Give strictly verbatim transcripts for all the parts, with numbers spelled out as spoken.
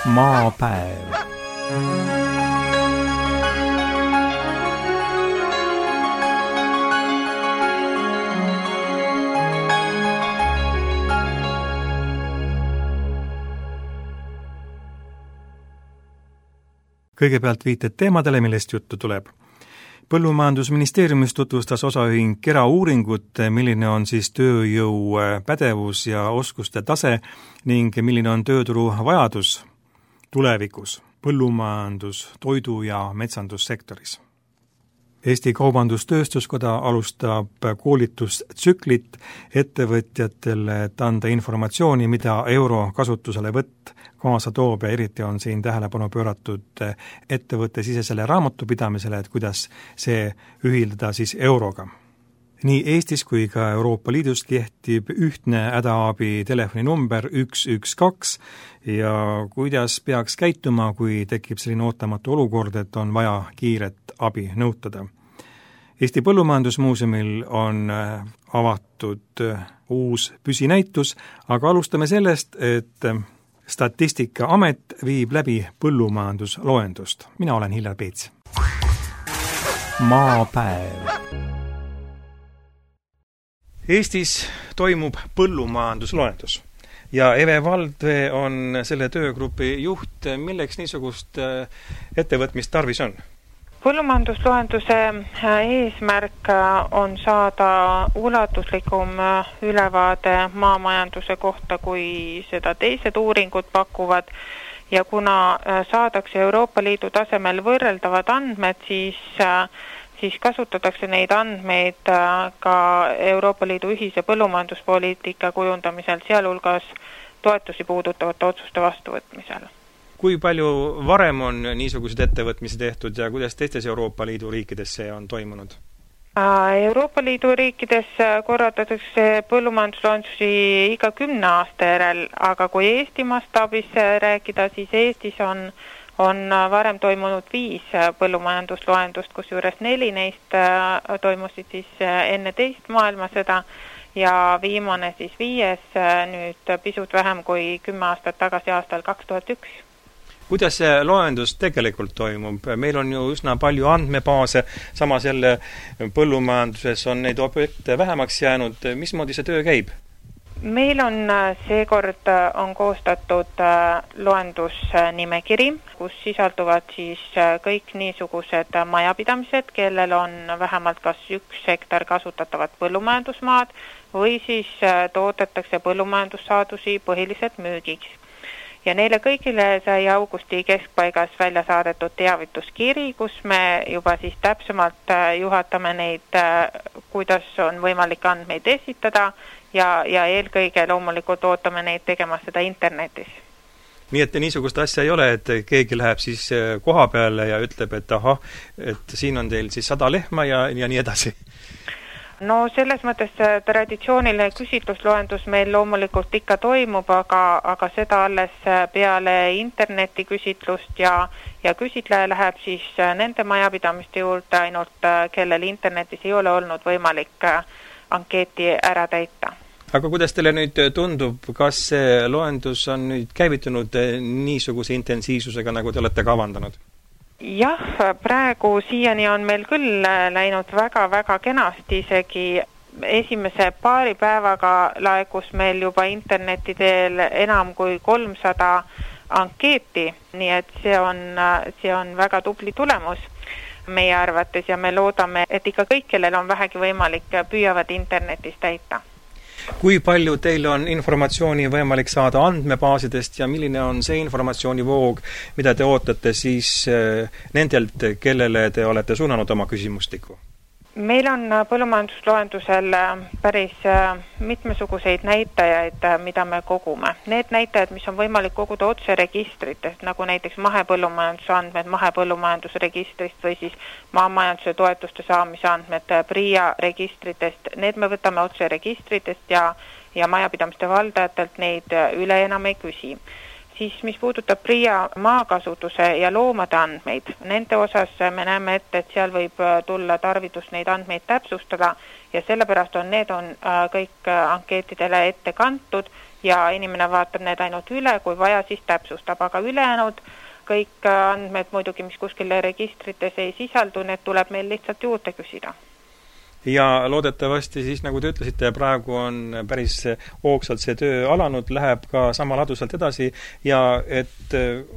Maapäev. Kõigepealt viited teemadele, millest juttu tuleb. Põllumajandusministeeriumis tutvustas osaühing Kera uuringut, milline on siis tööjõu pädevus ja oskuste tase ning milline on tööturu vajadus tulevikus põllumajandus-, toidu- ja metsandussektoris. Eesti Kaubandus-Tööstuskoda alustab koolitustsüklit ettevõtjatele, et anda informatsiooni, mida euro kasutuselevõtt kaasa toob ja eriti on siin tähelepanu pööratud ettevõtte sisesele raamatupidamisele, et kuidas see ühildada siis euroga. Nii Eestis kui ka Euroopa Liidus kehtib ühtne hädaabi telefoninumber üks üks kaks ja kuidas peaks käituma, kui tekib selline ootamatu olukord, et on vaja kiiret abi nõutada. Eesti Põllumajandusmuuseumil on avatud uus püsinäitus, aga alustame sellest, et Statistikaamet viib läbi põllumajandusloendust. Mina olen Hillar Peets. Maapäev. Eestis toimub põllumajandusloendus ja Eve Valdvee on selle töögrupi juht. Milleks niisugust ettevõtmist tarvis on? Põllumajandusloenduse eesmärk on saada ulatuslikum ülevaade maamajanduse kohta, kui seda teised uuringud pakuvad, ja kuna saadakse Euroopa Liidu tasemel võrreldavad andmed, siis, siis kasutatakse neid andmeid ka Euroopa Liidu ühise põllumajanduspoliitika kujundamisel, sealhulgas toetusi puudutavate otsuste vastuvõtmisel. Kui palju varem on niisuguseid ettevõtmisi tehtud ja kuidas teistes Euroopa Liidu riikides see on toimunud? Euroopa Liidu riikides korraldatakse põllumajandusloendusi iga kümne aasta järel, aga kui Eesti mastaabis rääkida, siis Eestis on, on varem toimunud viis põllumajandusloendust, kusjuures neli neist toimusid siis enne teist maailmasõda ja viimane siis viies nüüd pisut vähem kui kümme aastat tagasi aastal kaks tuhat üks. Kuidas see loendus tegelikult toimub? Meil on ju üsna palju andmebaase, samas jälle põllumajanduses on neid objekte vähemaks jäänud. Mismoodi see töö käib? Meil on seekord on koostatud loendusnimekiri, kus sisalduvad siis kõik niisugused majapidamised, kellel on vähemalt kas üks hektar kasutatavat põllumajandusmaad või siis toodetakse põllumajandussaadusi põhiliselt müügiks. Ja neile kõigile sai augusti keskpaigas välja saadetud teavituskiri, kus me juba siis täpsemalt juhatame neid, kuidas on võimalik andmeid esitada ja, ja eelkõige loomulikult ootame neid tegema seda internetis. Nii et niisugust asja ei ole, et keegi läheb siis koha peale ja ütleb, et ahah, et siin on teil siis sada lehma ja, ja nii edasi. No selles mõttes traditsiooniline küsitlusloendus meil loomulikult ikka toimub, aga, aga seda alles peale interneti küsitlust ja, ja küsitleja läheb siis nende majapidamiste juurde ainult, kellel internetis ei ole olnud võimalik ankeeti ära täita. Aga kuidas teile nüüd tundub, kas see loendus on nüüd käivitunud niisuguse intensiivsusega, nagu te olete kavandanud? Jah, praegu siiani on meil küll läinud väga-väga kenasti, isegi esimese paari päevaga laekus meil juba interneti teel enam kui kolmsada ankeeti, nii et see on, see on väga tubli tulemus meie arvates ja me loodame, et ikka kõik, kellel on vähegi võimalik, püüavad internetis täita. Kui palju teil on informatsiooni võimalik saada andmebaasidest ja milline on see informatsioonivoog, mida te ootate siis nendelt, kellele te olete suunanud oma küsimustiku? Meil on põllumajandusloendusel päris mitmesuguseid näitajaid, mida me kogume. Need näitajad, mis on võimalik koguda otse registritest, nagu näiteks mahepõllumajanduse andmed mahepõllumajandusregistrist või siis maamajanduse toetuste saamise andmed PRIA registritest, need me võtame otse registritest ja, ja majapidamiste valdajatelt neid üle enam ei küsi. Siis mis puudutab PRIA maakasutuse ja loomade andmeid, nende osas me näeme ette, et seal võib tulla tarvidus neid andmeid täpsustada ja sellepärast on need on kõik ankeetidele ette kantud ja inimene vaatab need ainult üle, kui vaja, siis täpsustab, aga ülejäänud kõik andmed muidugi, mis kuskil registrites ei sisaldu, need tuleb meil lihtsalt juurde küsida. Ja loodetavasti siis, nagu te ütlesite, praegu on päris hoogsalt see töö alanud, läheb ka sama ladusalt edasi ja et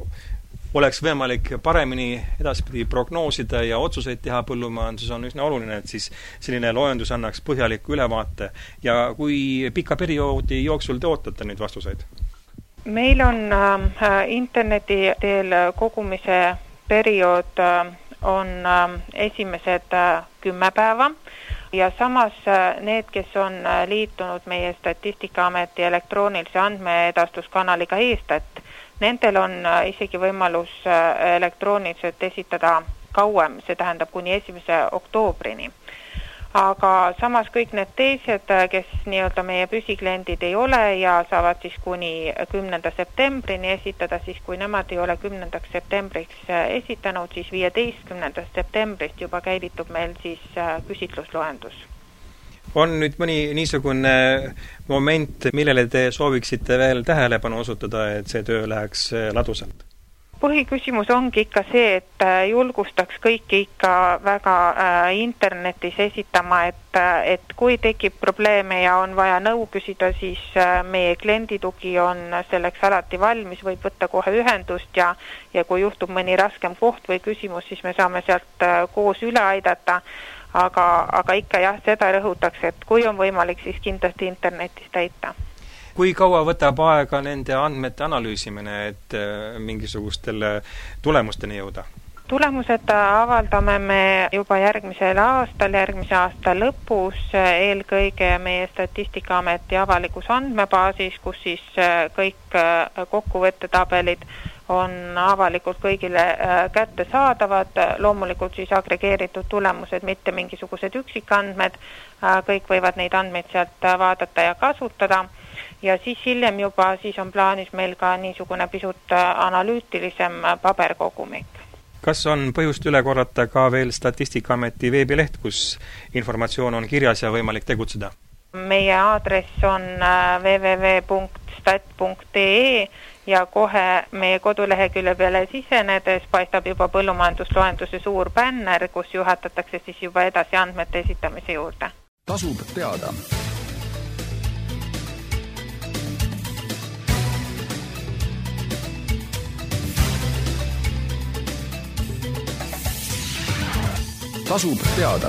oleks võimalik paremini edaspidi prognoosida ja otsuseid teha põllumajanduses on üsna oluline, et siis selline loendus annaks põhjaliku ülevaate. Ja kui pika perioodi jooksul te ootate neid vastuseid? Meil on äh, interneti teel kogumise periood äh, on äh, esimesed äh, kümme päeva ja samas äh, need, kes on äh, liitunud meie Statistikaameti elektroonilise andmeedastuskanaliga Eestat, nendel on äh, isegi võimalus äh, elektrooniliselt esitada kauem, see tähendab kuni esimese oktoobrini. Aga samas kõik need teised, kes nii-öelda meie püsikliendid ei ole ja saavad siis kuni kümnenda septembrini esitada, siis kui nemad ei ole kümnendaks septembriks esitanud, siis viieteistkümnendast septembrist juba käivitub meil siis küsitlusloendus. On nüüd mõni niisugune moment, millele te sooviksite veel tähelepanu osutada, et see töö läheks ladusalt? Põhiküsimus ongi ikka see, et julgustaks kõiki ikka väga internetis esitama, et, et kui tekib probleeme ja on vaja nõu küsida, siis meie klienditugi on selleks alati valmis, võib võtta kohe ühendust ja, ja kui juhtub mõni raskem koht või küsimus, siis me saame sealt koos üle aidata, aga, aga ikka jah, seda rõhutaks, et kui on võimalik, siis kindlasti internetis täita. Kui kaua võtab aega nende andmete analüüsimine, et mingisugustele tulemusteni jõuda? Tulemused avaldame me juba järgmisel aastal, järgmise aasta lõpus, eelkõige meie Statistikaameti avalikus andmebaasis, kus siis kõik kokkuvõttetabelid on avalikult kõigile kätte saadavad, loomulikult siis agregeeritud tulemused, mitte mingisugused üksikandmed, kõik võivad neid andmeid sealt vaadata ja kasutada. Ja siis hiljem juba siis on plaanis meil ka niisugune pisut analüütilisem paberkogumik. Kas on põhjust üle korrata ka veel Statistikaameti veebileht, kus informatsioon on kirjas ja võimalik tegutseda? Meie aadress on w w w punkt stat punkt d e ja kohe meie kodulehekülje peale sisenedes paistab juba põllumajandusloenduse suur bänner, kus juhatatakse siis juba edasi andmete esitamise juurde. Tasub teada. Tasub teada.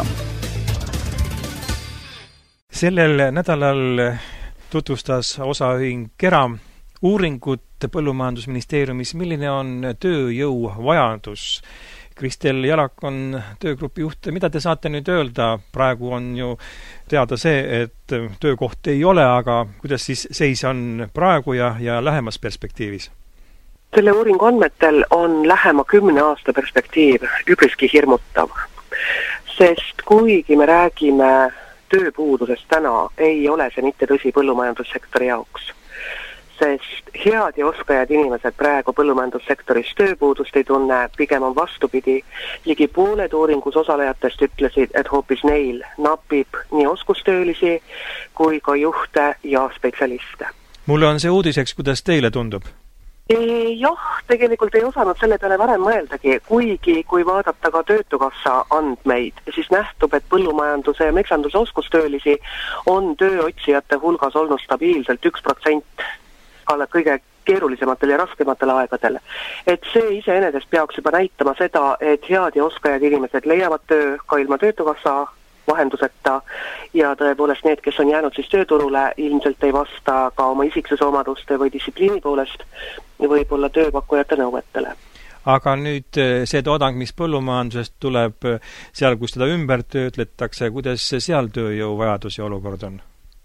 Sellel nädalal tutvustas osaühing Kera uuringut Põllumajandusministeeriumis, milline on tööjõu vajadus. Kristel Jalak on töögrupi juht. Mida te saate nüüd öelda? Praegu on ju teada see, et töökoht ei ole, aga kuidas siis seis on praegu ja, ja lähemas perspektiivis? Selle uuringu andmetel on lähema kümne aasta perspektiiv üpriski hirmutav. Sest kuigi me räägime tööpuudusest täna, ei ole see mitte tõsi põllumajandussektori jaoks. Sest head ja oskajad inimesed praegu põllumajandussektoris tööpuudust ei tunne, pigem on vastupidi. Ligi pooled uuringus osalejatest ütlesid, et hoopis neil napib nii oskustöölisi kui ka juhte ja spetsialiste. Mulle on see uudiseks, kuidas teile tundub? Jah, tegelikult ei osanud selle peale varem mõeldagi, kuigi kui vaadata ka Töötukassa andmeid, siis nähtub, et põllumajanduse ja metsanduse oskustöölisi on tööotsijate hulgas olnud stabiilselt üks protsent alla kõige keerulisematel ja raskematel aegadel. Et see iseenesest peaks juba näitama seda, et head ja oskajad inimesed leiavad töö ka ilma Töötukassa vahenduseta ja tõepoolest need, kes on jäänud siis tööturule, ilmselt ei vasta ka oma isiksuse omaduste või distsipliini poolest võib-olla tööpakkujate nõuetele. Aga nüüd see toodang, mis põllumajandusest tuleb seal, kus teda ümber töötletakse, kuidas seal tööjõu vajadus ja olukord on?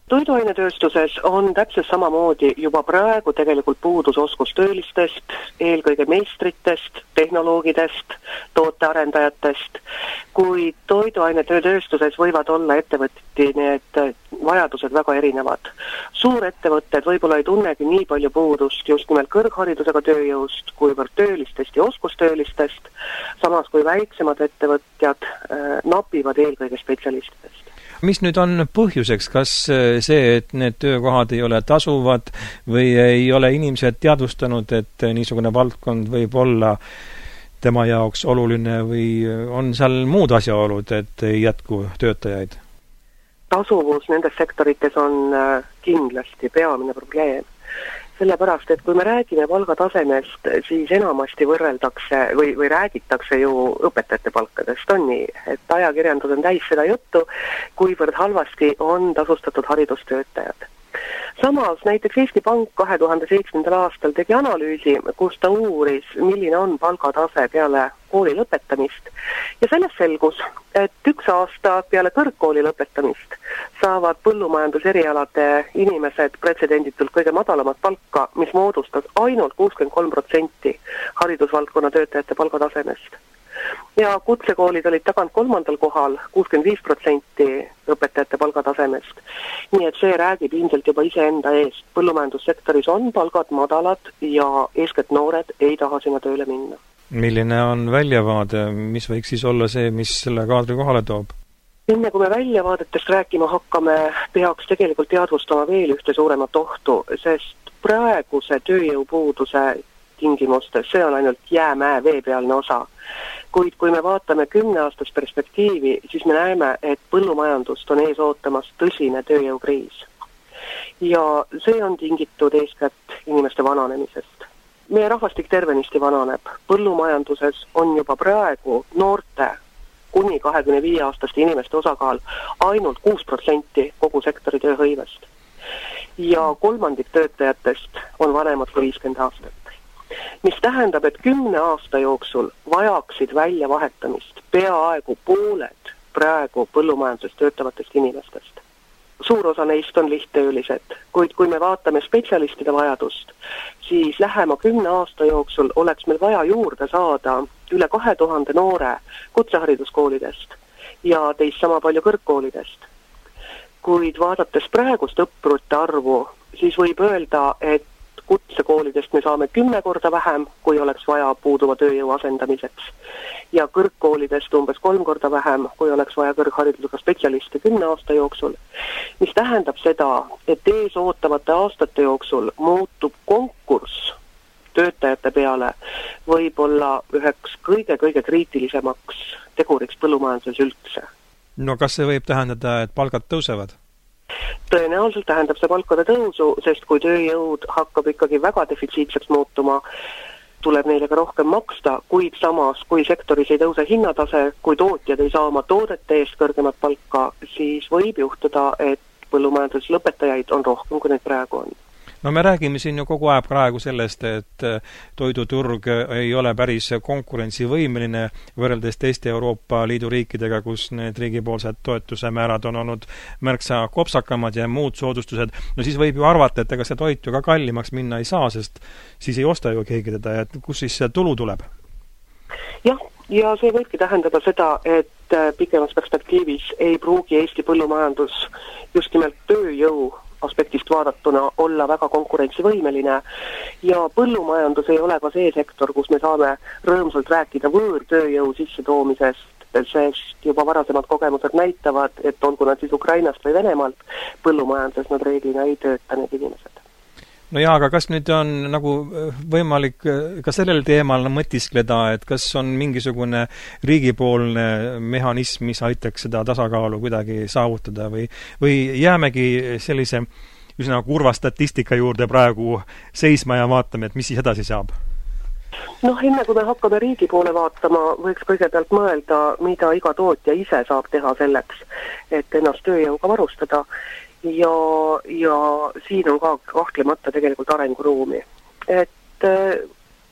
toiduainetööstuses on täpselt samamoodi juba praegu tegelikult puudus oskustöölistest, eelkõige meistritest, tehnoloogidest, tootearendajatest, kui toiduainetööstuses võivad olla ettevõtti need vajadused väga erinevad. Suurettevõtted võib-olla ei tunnegi nii palju puudust just nimelt kõrgharidusega tööjõust, kuivõrd töölistest ja oskustöölistest, samas kui väiksemad ettevõtjad äh, napivad eelkõige spetsialistidest. Mis nüüd on põhjuseks, kas see, et need töökohad ei ole tasuvad või ei ole inimesed teadvustanud, et niisugune valdkond võib olla tema jaoks oluline või on seal muud asjaolud, et ei jätku töötajaid? Tasuvus nendes sektorites on kindlasti peamine probleem. Sellepärast, et kui me räägime palgatasemest, siis enamasti võrreldakse või, või räägitakse ju õpetajate palkadest, on nii, et ajakirjandus on täis seda juttu, kuivõrd halvasti on tasustatud haridustöötajad. Samas näiteks Eesti Pank kahe tuhande seitsmendal aastal tegi analüüsi, kus ta uuris, milline on palgatase peale kooli lõpetamist ja sellest selgus, et üks aasta peale kõrgkooli lõpetamist saavad põllumajanduserialade inimesed pretsedenditult kõige madalamat palka, mis moodustas ainult kuuskümmend kolm protsenti haridusvaldkonna töötajate palgatasemest. Ja kutsekoolid olid tagant kolmandal kohal kuuskümmend viis protsenti õpetajate palgatasemest. Nii et see räägib ilmselt juba iseenda eest. Põllumajandussektoris on palgad madalad ja eeskätt noored ei taha sinna tööle minna. Milline on väljavaade, mis võiks siis olla see, mis selle kaadri kohale toob? Enne kui me väljavaadetest rääkima hakkame, peaks tegelikult teadvustama veel ühte suuremat ohtu, sest praeguse tööjõupuuduse tingimustes, see on ainult jäämäe veepealne osa. Kuid kui me vaatame kümneaastast perspektiivi, siis me näeme, et põllumajandust on ees ootamas tõsine tööjõukriis. Ja see on tingitud eeskätt inimeste vananemisest. Meie rahvastik tervenisti vananeb. Põllumajanduses on juba praegu noorte kuni kahekümne viie aastaste inimeste osakaal ainult kuus protsenti kogu sektori tööhõivest. Ja kolmandik töötajatest on vanemad kui viiskümmend aastat. Mis tähendab, et kümne aasta jooksul vajaksid välja vahetamist peaaegu pooled praegu põllumajanduses töötavatest inimestest. Suur osa neist on lihttöölised, kuid kui me vaatame spetsialistide vajadust, siis lähema kümne aasta jooksul oleks meil vaja juurde saada üle kahe tuhande noore kutsehariduskoolidest ja teist sama palju kõrgkoolidest. Kuid vaadates praegust õppurute arvu, siis võib öelda, et kutsekoolidest me saame kümme korda vähem, kui oleks vaja puuduva tööjõu asendamiseks. Ja kõrgkoolidest umbes kolm korda vähem, kui oleks vaja kõrgharidusega spetsialiste kümne aasta jooksul. Mis tähendab seda, et ees ootavate aastate jooksul muutub konkurss töötajate peale võib-olla üheks kõige-kõige kriitilisemaks teguriks põllumajanduses üldse. No kas see võib tähendada, et palgad tõusevad? Tõenäoliselt tähendab see palkade tõusu, sest kui tööjõud hakkab ikkagi väga defitsiitseks muutuma, tuleb neile ka rohkem maksta, kuid samas, kui sektoris ei tõuse hinnatase, kui tootjad ei saa oma toodete eest kõrgemat palka, siis võib juhtuda, et põllumajandus lõpetajaid on rohkem, kui neid praegu on. No me räägime siin ju kogu aeg praegu sellest, et toiduturg ei ole päris konkurentsivõimeline võrreldes teiste Euroopa Liidu riikidega, kus need riigipoolsed toetuse määrad on olnud märksa kopsakamad ja muud soodustused. No siis võib ju arvata, et ega see toit ju ka kallimaks minna ei saa, sest siis ei osta ju keegi teda, et kus siis see tulu tuleb? Jah, ja see võibki tähendada seda, et pikemas perspektiivis ei pruugi Eesti põllumajandus just nimelt tööjõu aspektist vaadatuna olla väga konkurentsivõimeline ja põllumajandus ei ole ka see sektor, kus me saame rõõmsalt rääkida võõrtööjõu sissetoomisest, sest juba varasemad kogemused näitavad, et olgu nad siis Ukrainast või Venemaalt, põllumajanduses nad reeglina ei tööta need inimesed. No jaa, aga kas nüüd on nagu võimalik ka sellel teemal mõtiskleda, et kas on mingisugune riigipoolne mehhanism, mis aitaks seda tasakaalu kuidagi saavutada või, või jäämegi sellise üsna kurva statistika juurde praegu seisma ja vaatame, et mis siis edasi saab? Noh, enne kui me hakkame riigi poole vaatama, võiks kõigepealt mõelda, mida iga tootja ise saab teha selleks, et ennast tööjõuga varustada. Ja, ja siin on ka kahtlemata tegelikult arenguruumi. Et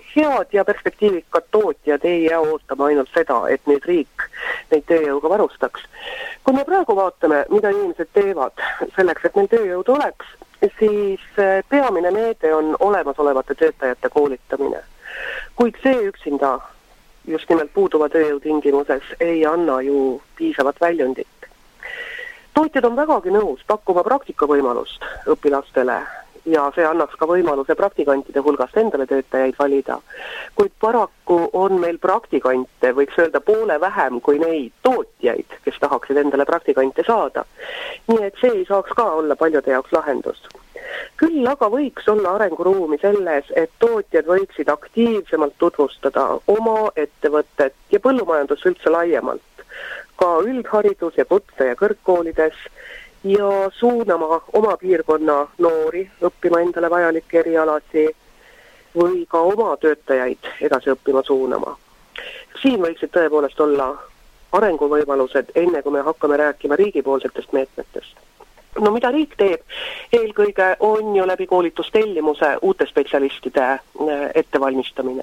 head ja perspektiivikad tootjad ei jää ootama ainult seda, et nüüd riik neid tööjõuga varustaks. Kui me praegu vaatame, mida inimesed teevad selleks, et neil tööjõud oleks, siis peamine meede on olemasolevate töötajate koolitamine. Kuid see üksinda just nimelt puuduva tööjõu tingimuses ei anna ju piisavat väljundit. Tootjad on vägagi nõus pakkuma praktikavõimalust õpilastele ja see annaks ka võimaluse praktikantide hulgast endale töötajaid valida. Kuid paraku on meil praktikante, võiks öelda poole vähem kui neid tootjaid, kes tahaksid endale praktikante saada. Nii et see ei saaks ka olla paljude jaoks lahendus. Küll aga võiks olla arenguruumi selles, et tootjad võiksid aktiivsemalt tutvustada oma ettevõtet ja põllumajandus üldse laiemalt, ka üldharidus ja kutse- ja kõrgkoolides ja suunama oma piirkonna noori õppima endale vajalikke erialasi või ka oma töötajaid edasi õppima suunama. Siin võiksid tõepoolest olla arenguvõimalused, enne kui me hakkame rääkima riigipoolsetest meetmetest. No mida riik teeb? Eelkõige on ju läbi koolitustellimuse uute spetsialistide ettevalmistamine.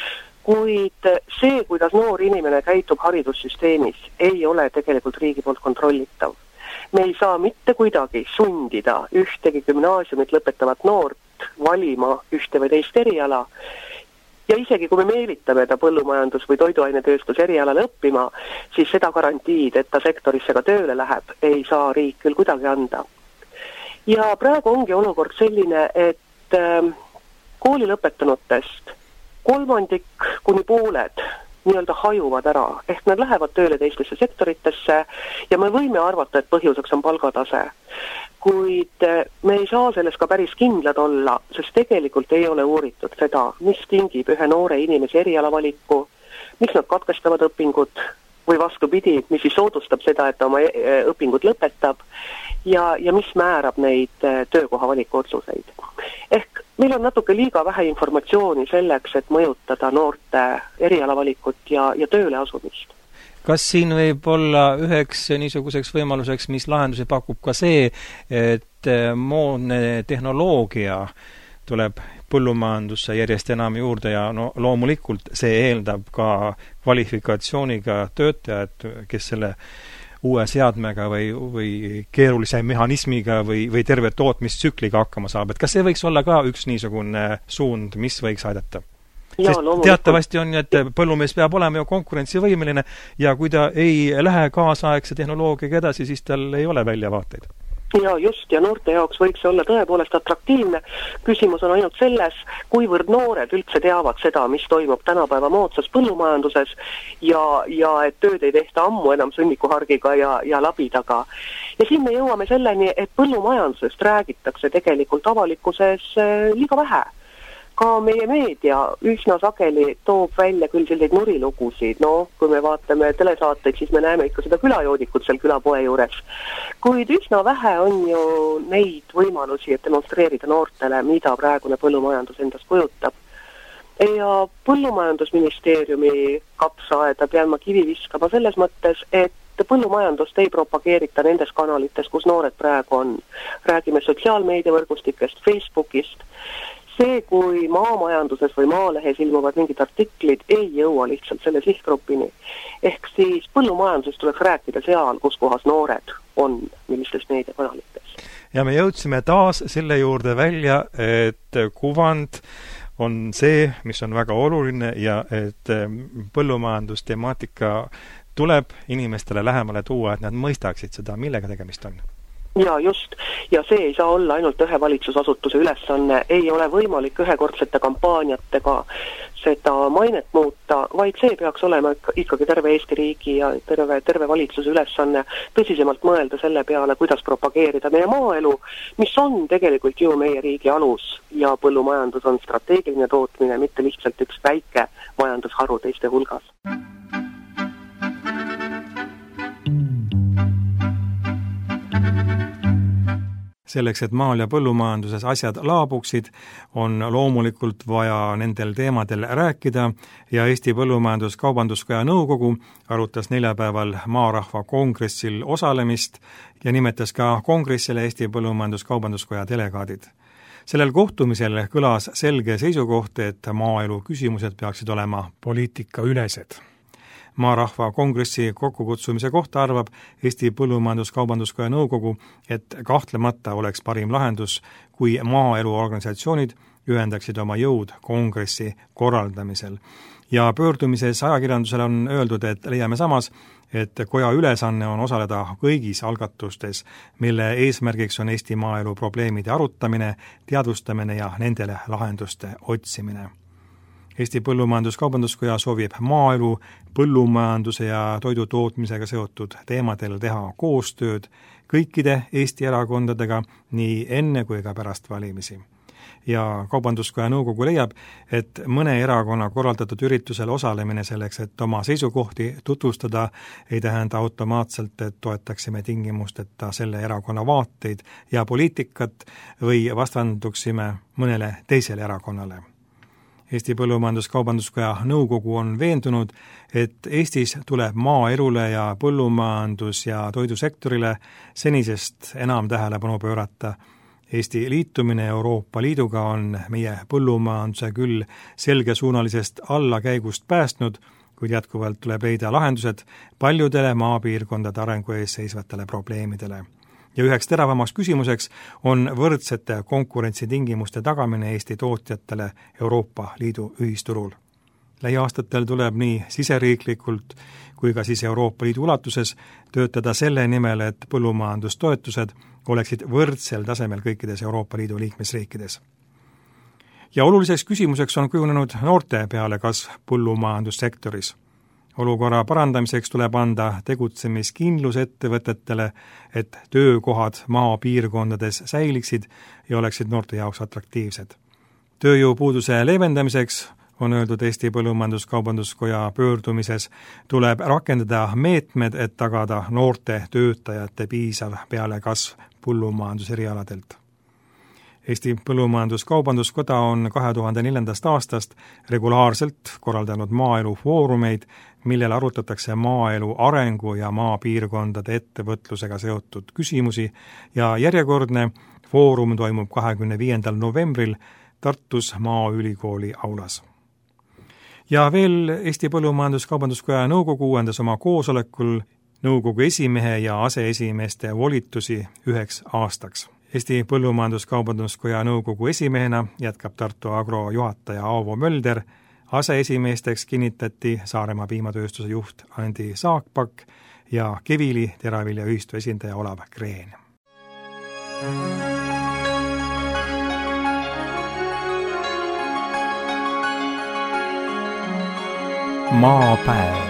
Kuid see, kuidas noor inimene käitub haridussüsteemis, ei ole tegelikult riigi poolt kontrollitav. Me ei saa mitte kuidagi sundida ühtegi gümnaasiumit lõpetavat noort valima ühte või teist eriala. Ja isegi kui me meelitame ta põllumajandus- või toiduainetööstus erialale õppima, siis seda garantiid, et ta sektorisse ka tööle läheb, ei saa riik küll kuidagi anda. Ja praegu ongi olukord selline, et kooli lõpetanutest kolmandik kuni pooled nii-öelda hajuvad ära, ehk nad lähevad tööle teistesse sektoritesse ja me võime arvata, et põhjuseks on palgatase. Kuid me ei saa selles ka päris kindlad olla, sest tegelikult ei ole uuritud seda, mis tingib ühe noore inimese erialavaliku, miks nad katkestavad õpingud või vastupidi, mis siis soodustab seda, et oma õpingud lõpetab ja, ja mis määrab neid töökoha valiku otsuseid. Ehk meil on natuke liiga vähe informatsiooni selleks, et mõjutada noorte erialavalikut ja, ja tööle asumist. Kas siin võib olla üheks niisuguseks võimaluseks, mis lahendusi pakub ka see, et moodne tehnoloogia tuleb põllumajandusse järjest enam juurde ja no, loomulikult see eeldab ka kvalifikatsiooniga töötajad, kes selle uue seadmega või, või keerulise mehhanismiga või, või terve tootmistsükliga hakkama saab. Et kas see võiks olla ka üks niisugune suund, mis võiks aidata? Ja, sest teatavasti on, et põllumees peab olema ju konkurentsivõimeline ja kui ta ei lähe kaasaegse tehnoloogiaga edasi, siis tal ei ole väljavaateid. Ja just, ja noorte jaoks võiks olla tõepoolest atraktiivne. Küsimus on ainult selles, kuivõrd noored üldse teavad seda, mis toimub tänapäeva moodsas põllumajanduses ja, ja et tööd ei tehta ammu enam sõnnikuhargiga ja, ja labidaga. Ja siin me jõuame selleni, et põllumajandusest räägitakse tegelikult avalikkuses liiga vähe. Ka meie meedia üsna sageli toob välja küll selliseid nurilugusid, no kui me vaatame telesaateid, siis me näeme ikka seda külajoodikut seal külapoe juures. Kuid üsna vähe on ju neid võimalusi, et demonstreerida noortele, mida praegune põllumajandus endast kujutab. Ja põllumajandusministeeriumi kapsaaeda pean ma kivi viskama selles mõttes, et põllumajandust ei propageerita nendes kanalites, kus noored praegu on. Räägime sotsiaalmeediavõrgustikest, Facebookist. See, kui maamajanduses või maalehes ilmuvad mingid artiklid, ei jõua lihtsalt selle sihtgrupini. Ehk siis põllumajandusest tuleks rääkida seal, kus kohas noored on, millistes meediakanalites. Ja me jõudsime taas selle juurde välja, et kuvand on see, mis on väga oluline ja et põllumajandustemaatika tuleb inimestele lähemale tuua, et nad mõistaksid seda, millega tegemist on. Ja just, ja see ei saa olla ainult ühe valitsusasutuse ülesanne, ei ole võimalik ühekordsete kampaaniatega seda mainet muuta, vaid see peaks olema ikkagi terve Eesti riigi ja terve, terve valitsuse ülesanne tõsisemalt mõelda selle peale, kuidas propageerida meie maaelu, mis on tegelikult ju meie riigi alus ja põllumajandus on strateegiline tootmine, mitte lihtsalt üks väike majandusharu teiste hulgas. Selleks, et maal ja põllumajanduses asjad laabuksid, on loomulikult vaja nendel teemadel rääkida ja Eesti Põllumajandus-Kaubanduskoja nõukogu arutas neljapäeval Maarahva kongressil osalemist ja nimetas ka kongressile Eesti Põllumajandus-Kaubanduskoja delegaadid. sellel kohtumisel kõlas selge seisukoht, et maaelu küsimused peaksid olema poliitikaülesed. Maarahva kongressi kokkukutsumise kohta arvab Eesti Põllumajandus-Kaubanduskoja nõukogu, et kahtlemata oleks parim lahendus, kui maaeluorganisatsioonid ühendaksid oma jõud kongressi korraldamisel. Ja pöördumises ajakirjandusele on öeldud, et leiame samas, et koja ülesanne on osaleda kõigis algatustes, mille eesmärgiks on Eesti maaelu probleemide arutamine, teadvustamine ja nendele lahenduste otsimine. Eesti Põllumajandus-Kaubanduskoja soovib maaelu, põllumajanduse ja toidutootmisega seotud teemadel teha koostööd kõikide Eesti erakondadega nii enne kui ka pärast valimisi. Ja Kaubanduskoja nõukogu leiab, et mõne erakonna korraldatud üritusel osalemine selleks, et oma seisukohti tutvustada, ei tähenda automaatselt, et toetaksime tingimusteta selle erakonna vaateid ja poliitikat või vastanduksime mõnele teisele erakonnale. Eesti Põllumajandus-Kaubanduskoja nõukogu on veendunud, et Eestis tuleb maaelule ja põllumajandus- ja toidusektorile senisest enam tähelepanu pöörata. Eesti liitumine Euroopa Liiduga on meie põllumajanduse küll selgesuunalisest allakäigust päästnud, kuid jätkuvalt tuleb leida lahendused paljudele maapiirkondade arengu ees seisvatele probleemidele. Ja üheks teravamaks küsimuseks on võrdsete konkurentsitingimuste tagamine Eesti tootjatele Euroopa Liidu ühisturul. Lähiaastatel tuleb nii siseriiklikult kui ka siis Euroopa Liidu ulatuses töötada selle nimel, et põllumajandustoetused oleksid võrdsel tasemel kõikides Euroopa Liidu liikmesriikides. Ja oluliseks küsimuseks on kujunenud noorte pealekasv põllumajandussektoris. Olukorra parandamiseks tuleb anda tegutsemiskindlus ettevõtetele, et töökohad maapiirkondades säiliksid ja oleksid noorte jaoks atraktiivsed. Tööjõupuuduse leevendamiseks on öeldud Eesti Põllumajandus-Kaubanduskoja pöördumises, tuleb rakendada meetmed, et tagada noorte töötajate piisav pealekasv põllumajanduserialadelt. Eesti Põllumajandus-Kaubanduskoda on kahe tuhande neljandast aastast regulaarselt korraldanud maaelu foorumeid, millel arutatakse maaelu arengu ja maapiirkondade ettevõtlusega seotud küsimusi ja järjekordne foorum toimub kahekümne viiendal novembril Tartus Maaülikooli aulas. Ja veel Eesti Põllumajandus-Kaubanduskoja nõukogu uuendas oma koosolekul nõukogu esimehe ja aseesimeeste volitusi üheks aastaks. Eesti Põllumajandus-Kaubanduskoja nõukogu esimehena jätkab Tartu Agro juhataja Aavo Mölder, aseesimeesteks kinnitati Saaremaa piimatööstuse juht Andi Saakpak ja Kevili teraviljaühistu esindaja Olav Kreen. Maapäev.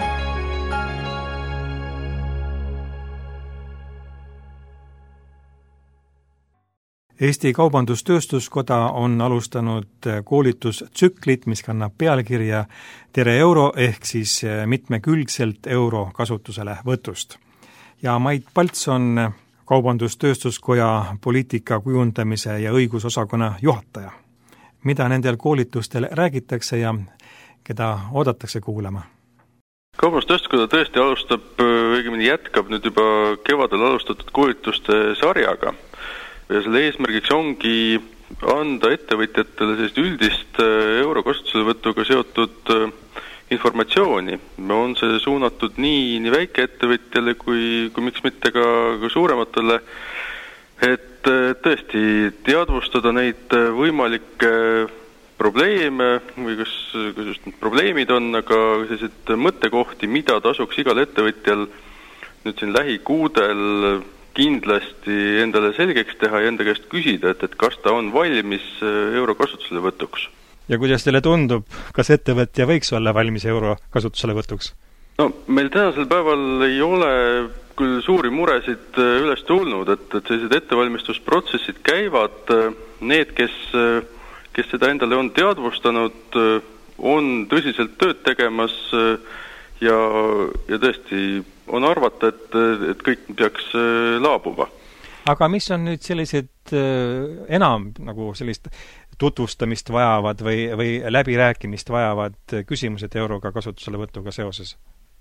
Eesti Kaubandus-Tööstuskoda on alustanud koolitustsüklit, mis kannab pealkirja Tere euro ehk siis mitmekülgselt euro kasutusele võtust. Ja Mait Palts on Kaubandus-Tööstuskoja poliitika kujundamise ja õigusosakonna juhataja. Mida nendel koolitustel räägitakse ja keda oodatakse kuulama? Kaubandus-Tööstuskoda tõesti alustab, õigemini jätkab nüüd juba kevadel alustatud koolituste sarjaga. Ja selle eesmärgiks ongi anda ettevõtjatele sellist üldist euro kasutuselevõtuga seotud informatsiooni. On see suunatud nii, nii väikeettevõtjale kui, kui miks mitte ka, ka suurematele, et tõesti teadvustada neid võimalikke probleeme või kas, kas just need probleemid on, aga sellised mõttekohti, mida tasuks igal ettevõtjal nüüd siin lähikuudel kindlasti endale selgeks teha ja enda käest küsida, et, et kas ta on valmis euro kasutusele võtuks. Ja kuidas teile tundub, kas ettevõtja võiks olla valmis euro kasutusele võtuks? No, meil tänasel päeval ei ole küll suuri muresid üles tulnud, et, et sellised ettevalmistusprotsessid käivad. Need, kes, kes seda endale on teadvustanud, on tõsiselt tööd tegemas ja, ja tõesti on arvata, et, et kõik peaks laabuva. Aga mis on nüüd sellised enam nagu sellist tutvustamist vajavad või, või läbirääkimist vajavad küsimused euroga kasutusele võtuga seoses?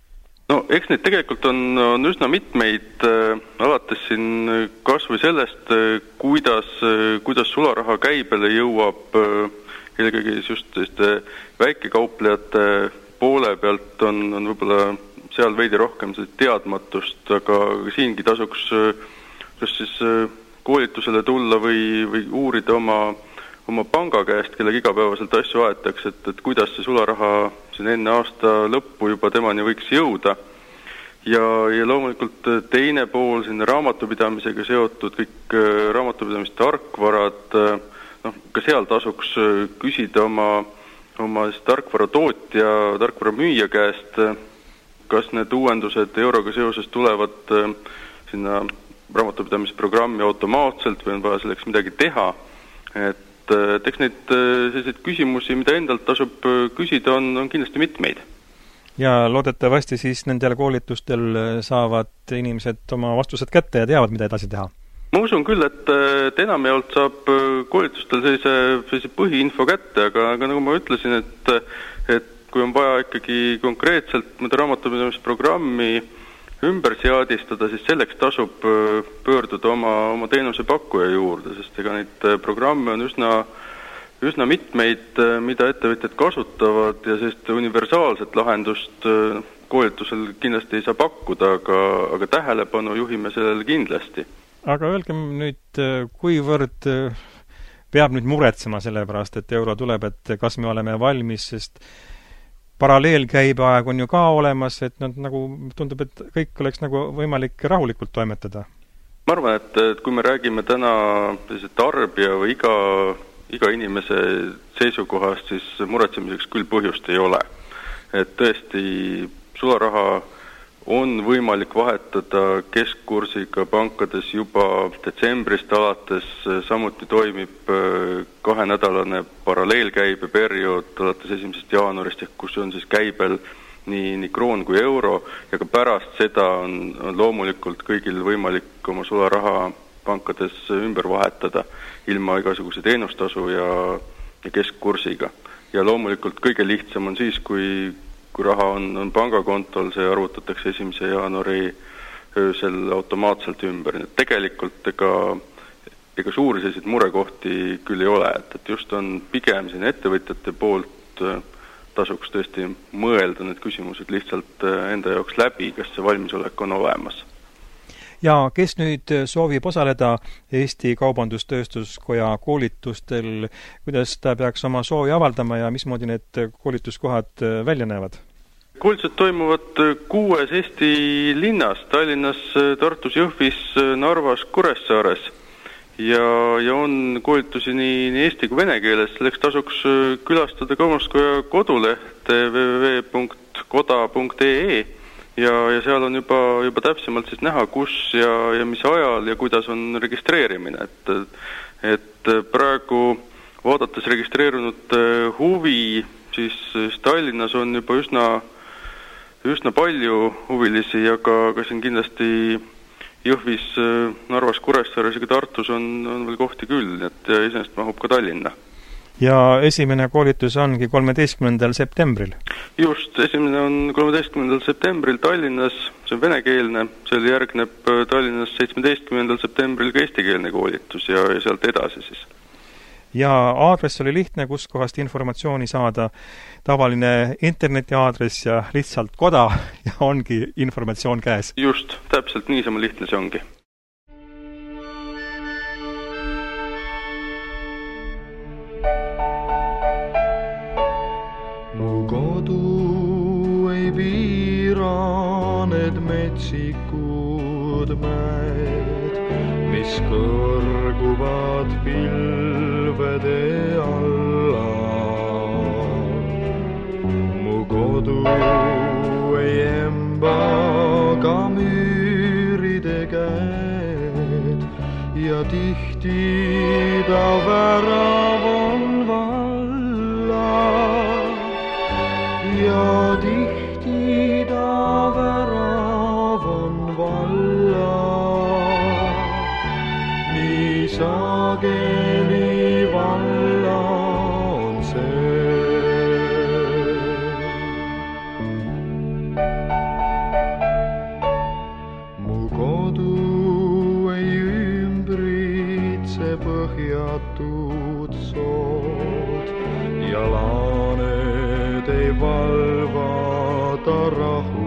no eks neid tegelikult on, on üsna mitmeid äh, alates siin kas või sellest, äh, kuidas, äh, kuidas sularaha käibele jõuab äh, eelkõige just selliste väikekauplejate poole pealt on, on võib-olla seal veidi rohkem teadmatust, aga siingi tasuks just siis koolitusele tulla või, või uurida oma, oma panga käest, kellega igapäevaselt asju aetakse, et, et kuidas see sularaha siin enne aasta lõppu juba temani võiks jõuda. Ja, ja loomulikult teine pool sinna raamatupidamisega seotud, kõik raamatupidamiste tarkvarad, noh, ka seal tasuks küsida oma, oma tarkvara tootja, tarkvara müüja käest, kas need uuendused euroga seoses tulevad sinna raamatupidamisprogrammi automaatselt või on vaja selleks midagi teha. Et eks neid selliseid küsimusi, mida endalt tasub küsida, on, on kindlasti mitmeid. Ja loodetavasti siis nendel koolitustel saavad inimesed oma vastused kätte ja teavad, mida edasi teha. Ma usun küll, et, et enamjaolt saab koolitustel sellise, sellise põhiinfo kätte, aga, aga nagu ma ütlesin, et, et kui on vaja ikkagi konkreetselt mõnda raamatupidamisprogrammi ümber seadistada, siis selleks tasub pöörduda oma, oma teenuse pakkuja juurde, sest ega neid programme on üsna, üsna mitmeid, mida ettevõtjad kasutavad ja sellist universaalset lahendust koolitusel kindlasti ei saa pakkuda, aga, aga tähelepanu juhime sellele kindlasti. Aga öelge nüüd, kuivõrd peab nüüd muretsema selle pärast, et euro tuleb, et kas me oleme valmis, sest paralleelkäibeaeg on ju ka olemas, et nad nagu tundub, et kõik oleks nagu võimalik rahulikult toimetada. Ma arvan, et, et kui me räägime täna tarbija või iga, iga inimese seisukohast, siis muretsemiseks küll põhjust ei ole. Et tõesti sularaha on võimalik vahetada keskkursiga pankades juba detsembrist alates, samuti toimib kahenädalane paralleelkäibe periood alates esimesest jaanuarist, kus on siis käibel nii, nii kroon kui euro ja ka pärast seda on, on loomulikult kõigil võimalik oma sularaha pankades ümber vahetada ilma igasuguse teenustasu ja, ja keskkursiga. Ja loomulikult kõige lihtsam on siis, kui kui raha on, on pangakontol, see arvutatakse esimese jaanuari öösel automaatselt ümber. Nii et tegelikult ega, ega suuri selliseid murekohti küll ei ole, et, et just on pigem siin ettevõtjate poolt tasuks tõesti mõelda need küsimused lihtsalt enda jaoks läbi, kas see valmisolek on olemas. Ja kes nüüd soovib osaleda Eesti Kaubandus-Tööstuskoja koolitustel, kuidas ta peaks oma soovi avaldama ja mismoodi need koolituskohad välja näevad? Koolitused toimuvad kuues Eesti linnas, Tallinnas, Tartus, Jõhvis, Narvas, Kuressaares ja, ja on koolitusi nii, nii eesti kui vene keeles. Selleks tasuks külastada Kaubanduskoja kodulehte w w w punkt koda punkt e e ja, ja seal on juba, juba täpsemalt siis näha, kus ja, ja mis ajal ja kuidas on registreerimine. Et, et praegu vaadates registreerunud huvi, siis, siis Tallinnas on juba üsna, üsna palju huvilisi ja ka, ka siin kindlasti Jõhvis, Narvas, Kuressaares ja Tartus on, on veel kohti küll, et iseenesest mahub ka Tallinna. Ja esimene koolitus ongi kolmeteistkümnendal septembril? Just, esimene on kolmeteistkümnendal septembril Tallinnas, see on venekeelne, seal järgneb Tallinnas seitsmeteistkümnendal septembril ka eestikeelne koolitus ja, ja sealt edasi siis. Ja aadress oli lihtne, kus kohast informatsiooni saada, tavaline interneti aadress ja lihtsalt koda ja ongi informatsioon käes. Just, täpselt niisama lihtne see ongi. Mu kodu ei piira need metsikud mäed, mis kõrguvad pilvede alla. Mu kodu ei emba ka müüride käed ja tihti ta värav on valla. Ja tihti ta värav on valla, nii sageli valla on see. piiratud sood ja laaned ei valvata rahu.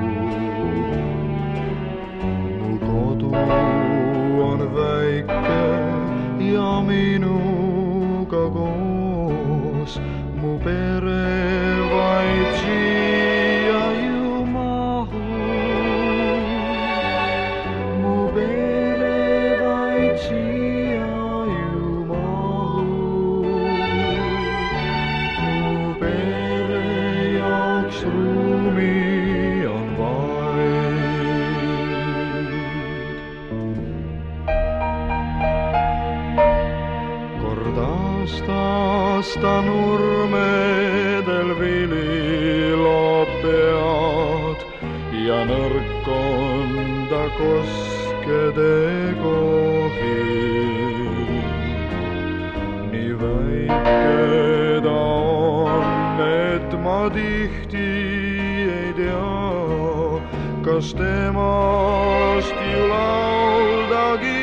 Mu kodu on väike ja minuga koos mu pere vaid siia ju mahu. Mu pere vaid siia ju mahu. Mu pere jaoks ruumi on vaid. Kord aastas ta nurmedel vililoob pead ja nõrk on ta koskede kohil. Nii väike ta on, et ma tihti ei tea, kas temast ju lauldagi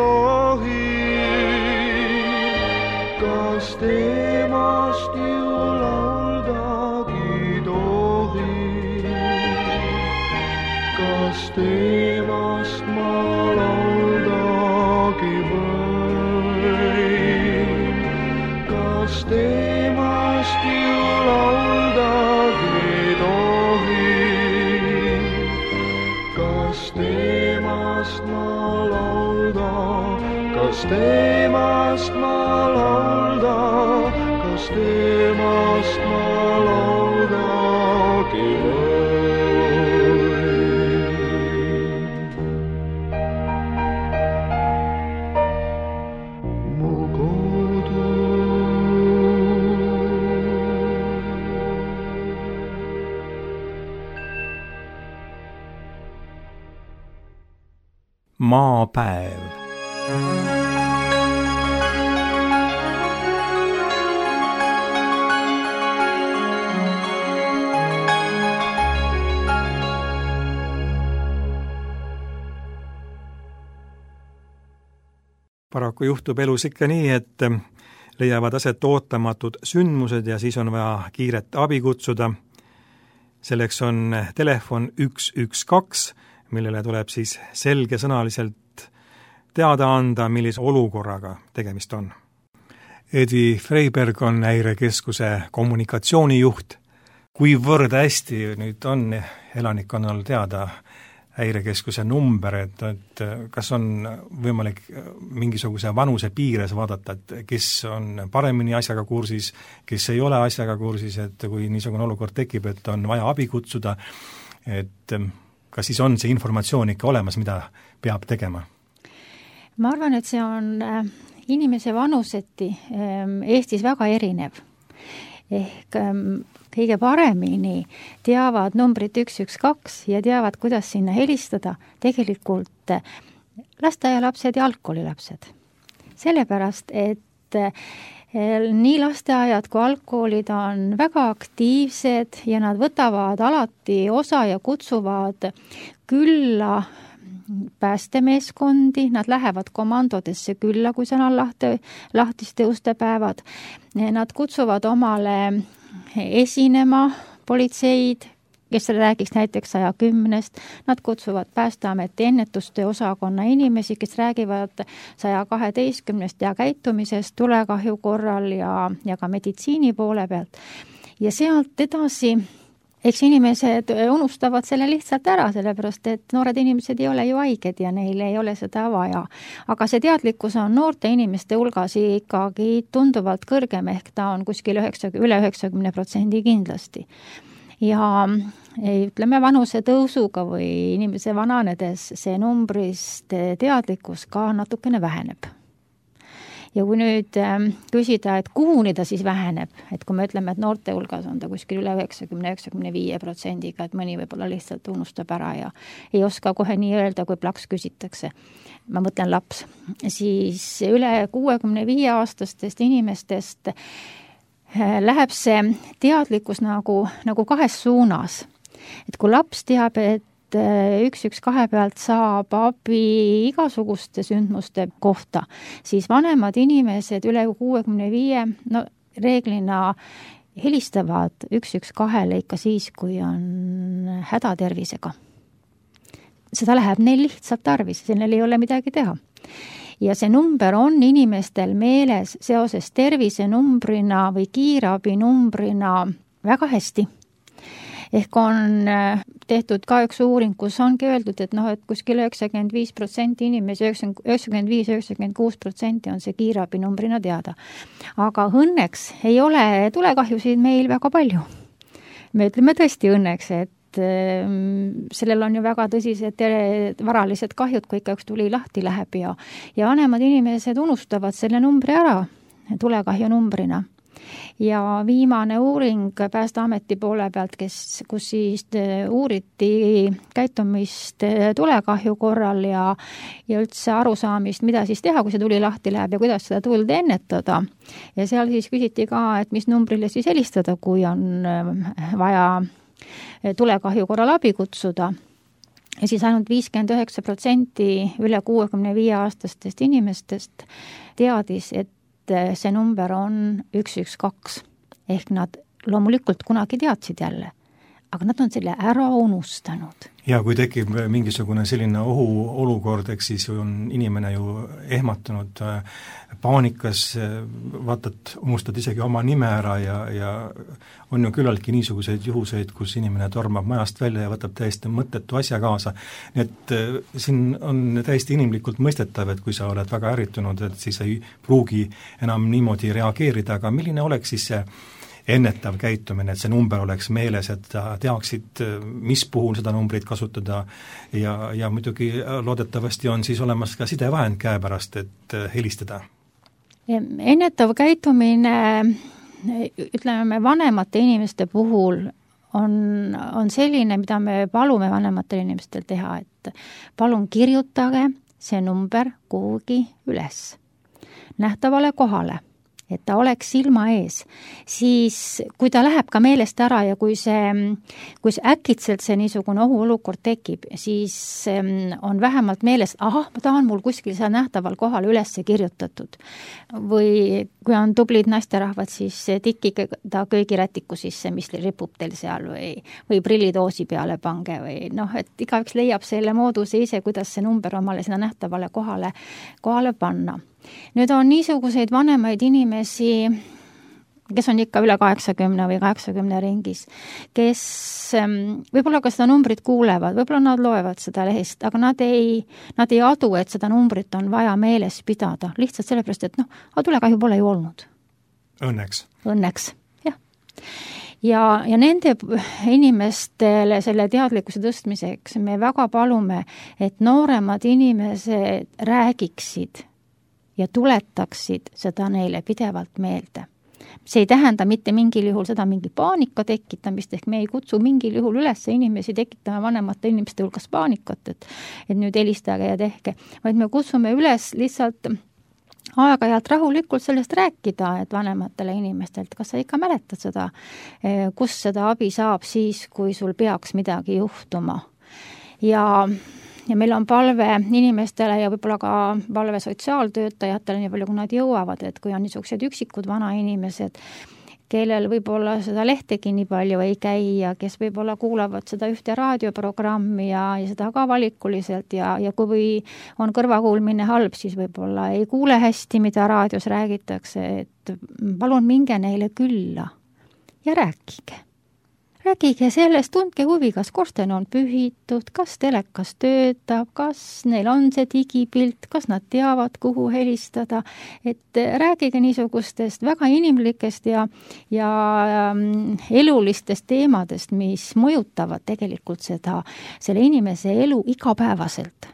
tohib. Kas temast ju lauldagi tohib. Kas temast ma lauldagi võin. Kas temast ju lauldagi tohib. Kas temast ma laulda, kas temast ma laulda, kas temast ma laudagi võin. Mu kodu maapäev. Paraku juhtub elus ikka nii, et leiavad aset ootamatud sündmused ja siis on vaja kiiret abi kutsuda. Selleks on telefon üks üks kaks, millele tuleb siis selgesõnaliselt teada anda, millise olukorraga tegemist on. Edi Freiberg on Häirekeskuse kommunikatsioonijuht. Kuivõrd hästi nüüd on elanikkonnal teada Häirekeskuse number, et, et kas on võimalik mingisuguse vanuse piires vaadata, et kes on paremini asjaga kursis, kes ei ole asjaga kursis, et kui niisugune olukord tekib, et on vaja abi kutsuda, et kas siis on see informatsioon ikka olemas, mida peab tegema? Ma arvan, et see on inimese vanuseti Eestis väga erinev. Ehk kõige paremini teavad numbrit üks üks kaks ja teavad, kuidas sinna helistada tegelikult lasteaialapsed ja algkoolilapsed. Sellepärast, et nii lasteaiad kui algkoolid on väga aktiivsed ja nad võtavad alati osa ja kutsuvad külla päästemeeskondi, nad lähevad komandodesse külla, kui see on lahti, lahtiste uste päevad. Nad kutsuvad omale esinema politseid, kes räägiks näiteks saja kümnest, nad kutsuvad Päästeameti ennetuste osakonna inimesi, kes räägivad saja kaheteistkümnest ja käitumisest tulekahju korral ja, ja ka meditsiini poole pealt. Ja sealt edasi eks inimesed unustavad selle lihtsalt ära, sellepärast et noored inimesed ei ole ju haiged ja neil ei ole seda vaja. Aga see teadlikkus on noorte inimeste hulgas ikkagi tunduvalt kõrgem, ehk ta on kuskil üle üheksakümne protsendi kindlasti. Ja ütleme vanuse tõusuga või inimese vananedes see numbrist teadlikkus ka natukene väheneb. Ja kui nüüd küsida, et kuhuni ta siis väheneb, et kui me ütleme, et noorte hulgas on ta kuskil üle üheksakümne kuni üheksakümne viie protsendiga, et mõni võib-olla lihtsalt unustab ära ja ei oska kohe nii öelda, kui plaks küsitakse. Ma mõtlen laps. Siis üle kuuekümne viie aastastest inimestest läheb see teadlikkus nagu, nagu kahes suunas. Et kui laps teab, et üks üks kahe pealt saab abi igasuguste sündmuste kohta, siis vanemad inimesed üle kuuekümne viie, no reeglina helistavad üks üks kahele ikka siis, kui on hädatervisega. Seda läheb neil lihtsalt tarvis, neil ei ole midagi teha. Ja see number on inimestel meeles seoses tervisenumbrina või kiirabinumbrina väga hästi. Ehk on tehtud ka üks uuring, kus ongi öeldud, et noh, et kuskil üheksakümmend viis protsenti inimesi, üheksakümmend viis üheksakümmend kuus protsenti on see kiirabinumbrina teada. Aga õnneks ei ole tulekahjusid meil väga palju. Me ütleme tõesti õnneks, et sellel on ju väga tõsised varalised kahjud, kui ikka üks tuli lahti läheb ja, ja vanemad inimesed unustavad selle numbri ära tulekahju numbrina. Ja viimane uuring Päästeameti poole pealt, kes, kus siis uuriti käitumist tulekahju korral ja, ja üldse arusaamist, mida siis teha, kui see tuli lahti läheb ja kuidas seda tuld ennetada. Ja seal siis küsiti ka, et mis numbrile siis helistada, kui on vaja tulekahju korral abi kutsuda. Ja siis ainult viiskümmend üheksa protsenti üle kuuekümne viie aastastest inimestest teadis, et see number on üks üks kaks. Ehk nad loomulikult kunagi teadsid jälle, aga nad on selle ära unustanud. Ja kui tekib mingisugune selline ohuolukord, eks siis on inimene ju ehmatunud paanikas, vaatad, unustad isegi oma nime ära ja, ja on ju küllaltki niisuguseid juhuseid, kus inimene tormab majast välja ja võtab täiesti mõttetu asja kaasa. Nii et siin on täiesti inimlikult mõistetav, et kui sa oled väga ärritunud, et siis ei pruugi enam niimoodi reageerida, aga milline oleks siis see ennetav käitumine, et see number oleks meeles, et teaksid, mis puhul seda numbrit kasutada ja, ja muidugi loodetavasti on siis olemas ka sidevahend käepärast, et helistada. Ennetav käitumine, ütleme vanemate inimeste puhul on, on selline, mida me palume vanematel inimestel teha, et palun kirjutage see number kuhugi üles, nähtavale kohale, et ta oleks silma ees, siis kui ta läheb ka meelest ära ja kui see, kui see äkitselt see niisugune ohuolukord tekib, siis on vähemalt meeles, ahah, ma tahan mul kuskil seal nähtaval kohal üles kirjutatud. Või kui on tublid naisterahvad, siis tikige ta köögirätiku sisse, mis ripub teil seal või, või prillidoosi peale pange või noh, et igaüks leiab selle mooduse ise, kuidas see number omale sinna nähtavale kohale, kohale panna. Nüüd on niisuguseid vanemaid inimesi, kes on ikka üle kaheksakümne või kaheksakümne ringis, kes võib-olla ka seda numbrit kuulevad, võib-olla nad loevad seda lehest, aga nad ei, nad ei adu, et seda numbrit on vaja meeles pidada, lihtsalt sellepärast, et noh, aga tulekahju pole ju olnud. Õnneks. Õnneks, jah. Ja, ja nende inimestele selle teadlikkuse tõstmiseks me väga palume, et nooremad inimesed räägiksid ja tuletaksid seda neile pidevalt meelde. See ei tähenda mitte mingil juhul seda mingi paanika tekitamist, ehk me ei kutsu mingil juhul üles inimesi tekitama vanemate inimeste hulgas paanikat, et, et nüüd helistage ja tehke, vaid me kutsume üles lihtsalt aeg-ajalt rahulikult sellest rääkida, et vanematele inimestelt, kas sa ikka mäletad seda, kus seda abi saab siis, kui sul peaks midagi juhtuma. Ja Ja meil on palve inimestele ja võib-olla ka palve sotsiaaltöötajatele, nii palju kui nad jõuavad, et kui on niisugused üksikud vanainimesed, kellel võib-olla seda lehtegi nii palju ei käi ja kes võib-olla kuulavad seda ühte raadioprogrammi ja, ja seda ka valikuliselt ja, ja kui on kõrvakuulmine halb, siis võib-olla ei kuule hästi, mida raadios räägitakse, et palun minge neile külla ja rääkige. Rääkige sellest, tundke huvi, kas korsten on pühitud, kas telekas töötab, kas neil on see digipilt, kas nad teavad, kuhu helistada, et rääkige niisugustest väga inimlikest ja, ja elulistest teemadest, mis mõjutavad tegelikult seda, selle inimese elu igapäevaselt.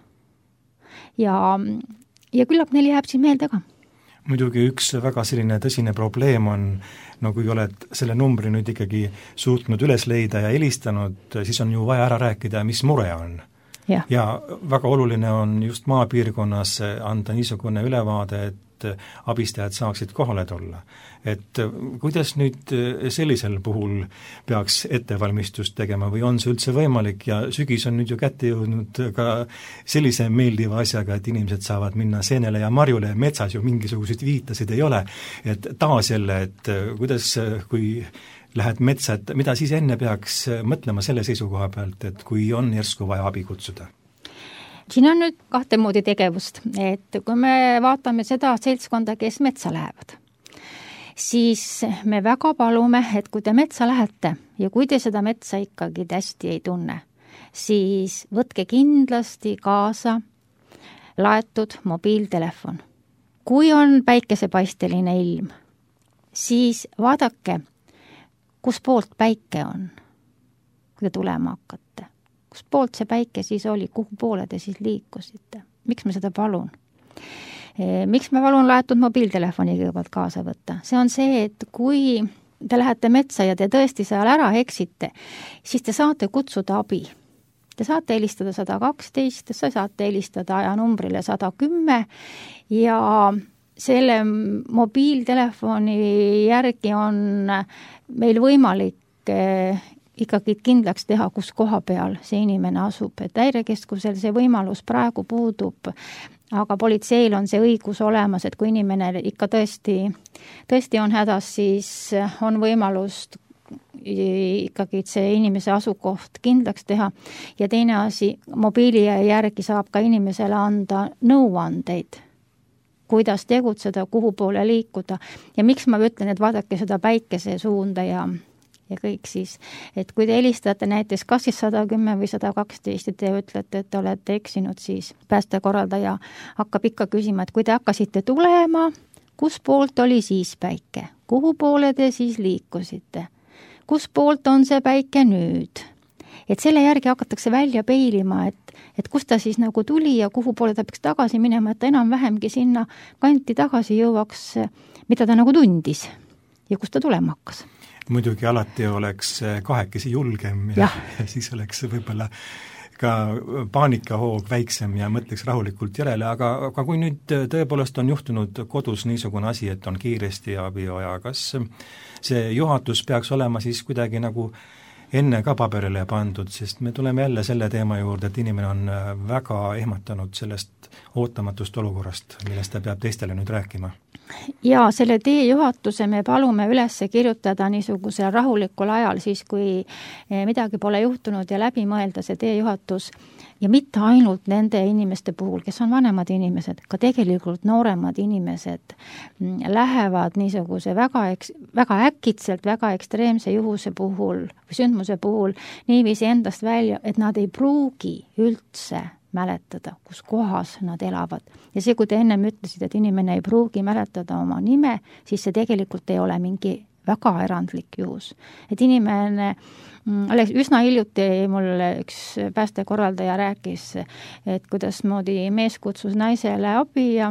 Ja, ja küllap neil jääb siin meelde ka. Muidugi üks väga selline tõsine probleem on, no kui oled selle numbri nüüd ikkagi suutnud üles leida ja helistanud, siis on ju vaja ära rääkida, mis mure on. Ja. ja väga oluline on just maapiirkonnas anda niisugune ülevaade, et et abistajad saaksid kohale tulla. Et kuidas nüüd sellisel puhul peaks ettevalmistust tegema või on see üldse võimalik ja sügis on nüüd ju kätte jõudnud ka sellise meeldiva asjaga, et inimesed saavad minna seenele ja marjule ja metsas ju mingisuguseid viitasid ei ole. Et taas jälle, et kuidas, kui lähed metsa, et mida siis enne peaks mõtlema selle seisukoha pealt, et kui on järsku vaja abi kutsuda? Siin on nüüd kahte moodi tegevust, et kui me vaatame seda seltskonda, kes metsa lähevad, siis me väga palume, et kui te metsa lähete ja kui te seda metsa ikkagi hästi ei tunne, siis võtke kindlasti kaasa laetud mobiiltelefon. Kui on päikesepaisteline ilm, siis vaadake, kus poolt päike on, kui te tulema hakkate. Kus poolt see päike siis oli, kuhu poole te siis liikusite. Miks me seda palun? Miks me palun laetud mobiiltelefoni kõigepealt kaasa võtta? See on see, et kui te lähete metsa ja te tõesti seal ära eksite, siis te saate kutsuda abi. Te saate helistada sada kaksteist, te saate helistada ajanumbrile sada kümme ja selle mobiiltelefoni järgi on meil võimalik ikkagi kindlaks teha, kus koha peal see inimene asub. Et häirekeskusel see võimalus praegu puudub, aga politseil on see õigus olemas, et kui inimene ikka tõesti, tõesti on hädas, siis on võimalust ikkagi see inimese asukoht kindlaks teha. Ja teine asi, mobiili järgi saab ka inimesele anda nõuandeid, kuidas tegutseda, kuhu poole liikuda. Ja miks ma ütlen, et vaadake seda päikese suunda ja ja kõik siis, et kui te helistate näiteks kas siis sada kümme või sada kaksteist ja te ütlete, et te olete eksinud, siis päästekorraldaja hakkab ikka küsima, et kui te hakkasite tulema, kus poolt oli siis päike, kuhu poole te siis liikusite, kus poolt on see päike nüüd. Et selle järgi hakatakse välja peilima, et, et kus ta siis nagu tuli ja kuhu poole ta peaks tagasi minema, et ta enam vähemgi sinna kanti tagasi jõuaks, mida ta nagu tundis ja kus ta tulema hakkas. Muidugi alati oleks kahekesi julgem ja, ja siis oleks võib-olla ka paanikahoog väiksem ja mõtleks rahulikult järele, aga, aga kui nüüd tõepoolest on juhtunud kodus niisugune asi, et on kiiresti abi vaja, kas see juhatus peaks olema siis kuidagi nagu enne ka paberile pandud, sest me tuleme jälle selle teema juurde, et inimene on väga ehmatanud sellest ootamatust olukorrast, millest ta peab teistele nüüd rääkima. Ja selle teejuhatuse me palume üles kirjutada niisugusel rahulikul ajal, siis kui midagi pole juhtunud ja läbi mõelda see teejuhatus ja mitte ainult nende inimeste puhul, kes on vanemad inimesed, ka tegelikult nooremad inimesed lähevad niisuguse väga, eks, väga äkitselt, väga ekstreemse juhuse puhul või sündmuse puhul niiviisi endast välja, et nad ei pruugi üldse mäletada, kus kohas nad elavad. Ja see, kui te ennem ütlesid, et inimene ei pruugi mäletada oma nime, siis see tegelikult ei ole mingi väga erandlik juhus. Et inimene, oleks üsna hiljuti mulle üks päästekorraldaja rääkis, et kuidas moodi mees kutsus naisele abi ja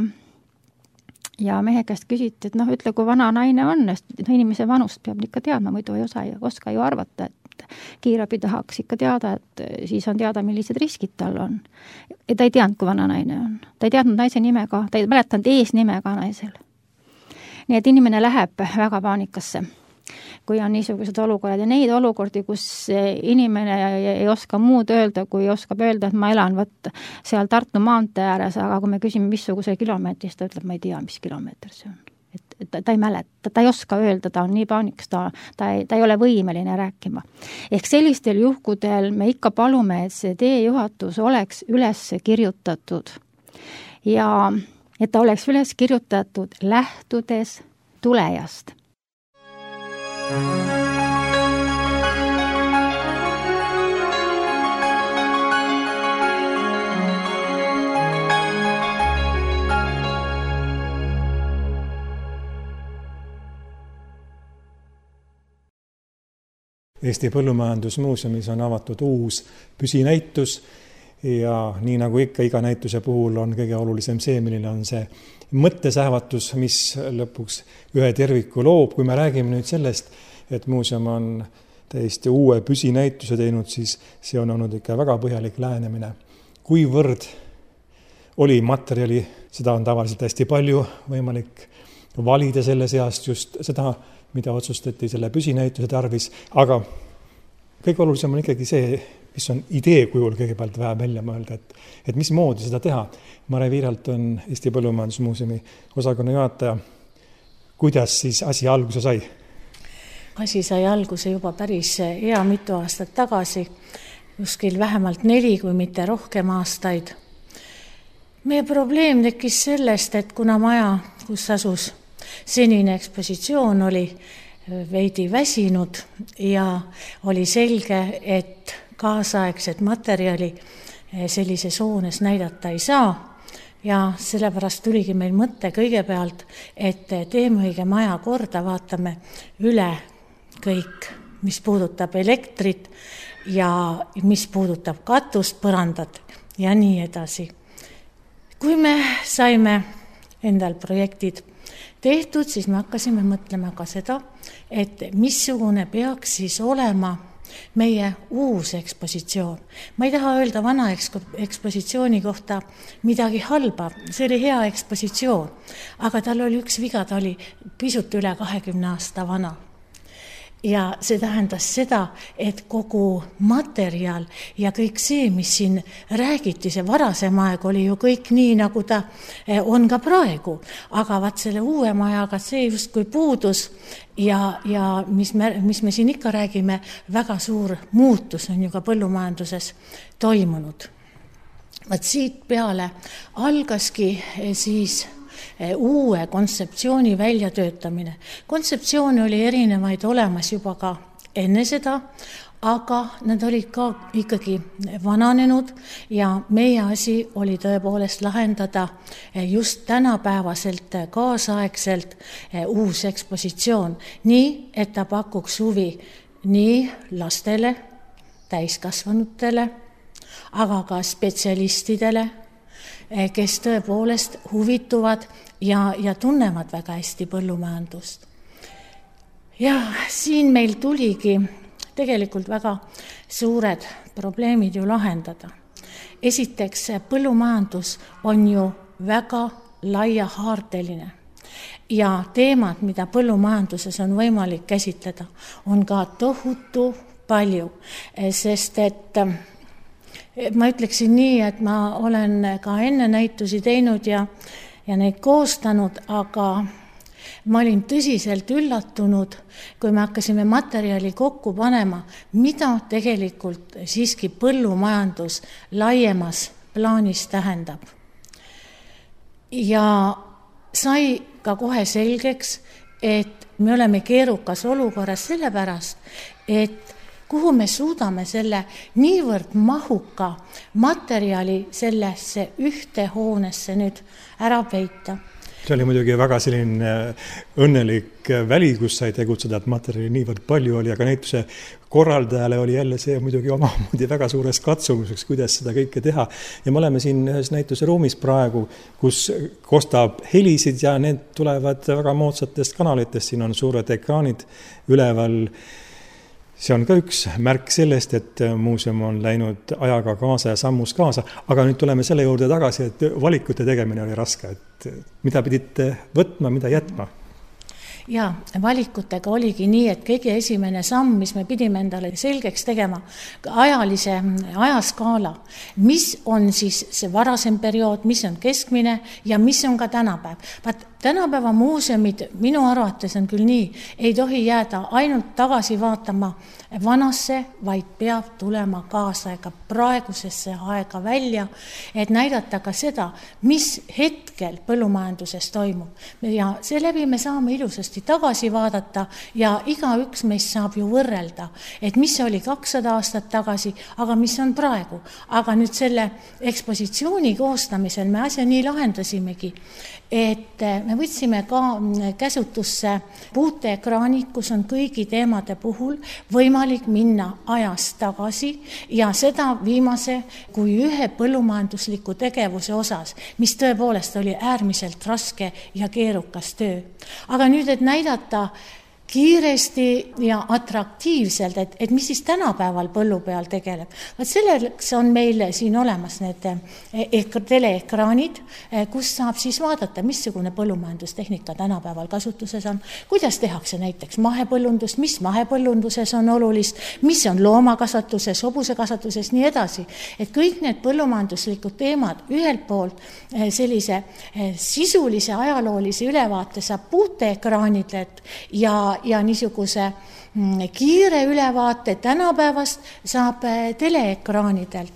ja mehe käest küsiti, et noh, ütle, kui vana naine on, no inimese vanust peab ikka teadma, muidu ei osa, oska ju arvata, et kiirabi tahaks ikka teada, et siis on teada, millised riskid tal on. Ja ta ei teadnud, kui vana naine on. Ta ei teadnud naise nimega, ta ei mäletanud eesnimega naisel. Nii et inimene läheb väga paanikasse, kui on niisugused olukorrad ja neid olukordi, kus inimene ei oska muud öelda, kui oskab öelda, et ma elan võtta seal Tartu maantee ääres, aga kui me küsime, missuguse kilomeetris, ta ütleb, ma ei tea, mis kilomeeter see on. Et ta, ta ei mäleta, ta ei oska öelda, ta on nii paanikas, ta, ta, ei, ta ei ole võimeline rääkima. Ehk sellistel juhkudel me ikka palume, et see teejuhatus oleks üles kirjutatud ja et ta oleks üles kirjutatud lähtudes tulejast. Eesti Põllumajandusmuuseumis on avatud uus püsinäitus ja nii nagu ikka iga näituse puhul on kõige olulisem see, milline on see mõttesähvatus, mis lõpuks ühe terviku loob. Kui me räägime nüüd sellest, et muuseum on täiesti uue püsinäituse teinud, siis see on olnud ikka väga põhjalik lähenemine. Kuivõrd oli materjali seda on tavaliselt hästi palju, võimalik valida selle seast just seda, mida otsustati selle püsinäituse tarvis, aga kõige olulisem on ikkagi see, mis on idee kujul kõigepealt vaja välja mõelda, et, et mis moodi seda teha. Mare Viiralt on Eesti Põllumajandusmuuseumi osakonna juhataja. Kuidas siis asi alguse sai? Asi sai alguse juba päris hea mitu aastat tagasi, kuskil vähemalt neli, kui mitte rohkem aastaid. Meie probleem tekkis sellest, et kuna maja, kus asus senine ekspositsioon, oli veidi väsinud ja oli selge, et kaasaegset materjali sellises hoones näidata ei saa ja sellepärast tuligi meil mõte kõigepealt, et teeme õige maja korda, vaatame üle kõik, mis puudutab elektrit ja mis puudutab katust, põrandat ja nii edasi. Kui me saime endal projektid tehtud, siis me hakkasime mõtlema ka seda, et missugune peaks siis olema meie uus ekspositsioon. Ma ei taha öelda vana ekspositsiooni kohta midagi halba, see oli hea ekspositsioon, aga tal oli üks viga, ta oli pisut üle kahekümne aasta vana. Ja see tähendas seda, et kogu materjal ja kõik see, mis siin räägiti, see varasem aeg oli ju kõik nii, nagu ta on ka praegu. Aga vaat selle uue majaga see just kui puudus ja, ja mis, me, mis me siin ikka räägime, väga suur muutus on ju ka põllumajanduses toimunud. Vaat siit peale algaski siis uue kontseptsiooni väljatöötamine. Kontseptsioone oli erinevaid olemas juba ka enne seda, aga nad olid ka ikkagi vananenud ja meie asi oli tõepoolest lahendada just tänapäevaselt kaasaegselt uus ekspositsioon, nii et ta pakuks huvi nii lastele, täiskasvanutele, aga ka spetsialistidele, kes tõepoolest huvituvad ja, ja tunnevad väga hästi põllumajandust. Ja siin meil tuligi tegelikult väga suured probleemid ju lahendada. Esiteks, põllumajandus on ju väga laiahaardeline ja teemad, mida põllumajanduses on võimalik käsitleda, on ka tohutu palju, sest et ma ütleksin nii, et ma olen ka enne näitusi teinud ja, ja neid koostanud, aga ma olin tõsiselt üllatunud, kui me hakkasime materjali kokku panema, mida tegelikult siiski põllumajandus laiemas plaanis tähendab. Ja sai ka kohe selgeks, et me oleme keerukas olukorras sellepärast, et kuhu me suudame selle niivõrd mahuka materjali sellesse ühte hoonesse nüüd ära peita. See oli muidugi väga selline õnnelik väli, kus sai tegutseda, et materjali niivõrd palju oli, aga näituse korraldajale oli jälle see muidugi omamoodi väga suures katsumuseks, kuidas seda kõike teha. Ja me oleme siin ühes näituse ruumis praegu, kus kostab helisid ja need tulevad väga moodsatest kanalitest. Siin on suured ekraanid üleval. See on ka üks märk sellest, et muuseum on läinud ajaga kaasa ja sammus kaasa, aga nüüd tuleme selle juurde tagasi, et valikute tegemine oli raske, et mida pidite võtma, mida jätma? Ja valikutega oligi nii, et kõige esimene samm, mis me pidime endale selgeks tegema, ajalise ajaskaala, mis on siis see varasem periood, mis on keskmine ja mis on ka tänapäev. Vaat tänapäeva muuseumid minu arvates on küll nii, ei tohi jääda ainult tagasi vaatama vanasse, vaid peab tulema kaasaega praegusesse aega välja, et näidata ka seda, mis hetkel põllumajanduses toimub. Ja seeläbi me saame ilusasti tagasi vaadata ja iga üks meist saab ju võrrelda, et mis oli kakssada aastat tagasi, aga mis on praegu. Aga nüüd selle ekspositsiooni koostamisel me asja nii lahendasimegi, et me võtsime ka käsutusse puuteekraanid, kus on kõigi teemade puhul võimalik minna ajas tagasi ja seda viimase kui ühe põllumajandusliku tegevuse osas, mis tõepoolest oli äärmiselt raske ja keerukas töö. Aga nüüd, et näidata kiiresti ja atraktiivselt, et, et mis siis tänapäeval põllu peal tegeleb. Vaat selleks on meil siin olemas need ek- teleekraanid, kus saab siis vaadata, missugune põllumajandustehnika tänapäeval kasutuses on, kuidas tehakse näiteks mahepõllundust, mis mahepõllunduses on olulist, mis on loomakasvatuses, hobusekasvatuses, nii edasi. Et kõik need põllumajanduslikud teemad ühelt poolt sellise sisulise ajaloolise ülevaate saab puuteekraanidelt ja ja niisuguse kiire ülevaate tänapäevast saab teleekraanidelt.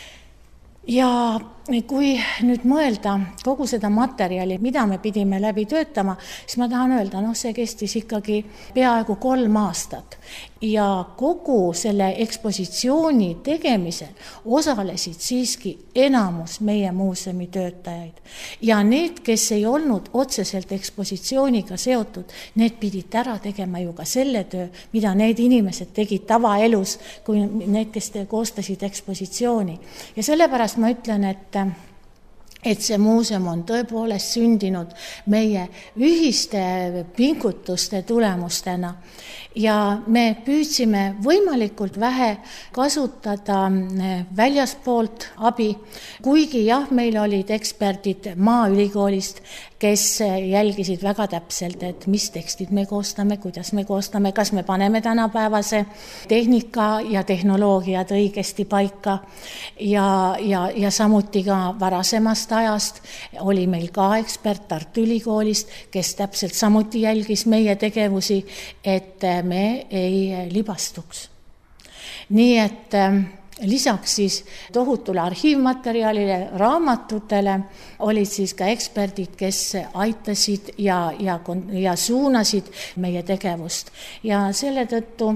Ja kui nüüd mõelda kogu seda materjali, mida me pidime läbi töötama, siis ma tahan öelda, noh, see kestis ikkagi peaaegu kolm aastat. Ja kogu selle ekspositsiooni tegemisel osalesid siiski enamus meie muuseumi töötajaid. Ja need, kes ei olnud otseselt ekspositsiooniga seotud, need pidid ära tegema ju ka selle töö, mida need inimesed tegid tavaelus, kui need, kes koostasid ekspositsiooni. Ja sellepärast ma ütlen, et et see muuseum on tõepoolest sündinud meie ühiste pingutuste tulemustena ja me püüdsime võimalikult vähe kasutada väljaspoolt abi, kuigi jah, meil olid eksperdid Maaülikoolist, kes jälgisid väga täpselt, et mis tekstid me koostame, kuidas me koostame, kas me paneme tänapäevase tehnika ja tehnoloogiad õigesti paika ja, ja, ja samuti ka varasemast ajast oli meil ka ekspert Tartu Ülikoolist, kes täpselt samuti jälgis meie tegevusi, et me ei libastuks. Nii et lisaks siis tohutule arhiivmaterjalile, raamatutele olid siis ka eksperdid, kes aitasid ja, ja, ja suunasid meie tegevust. Ja selle tõttu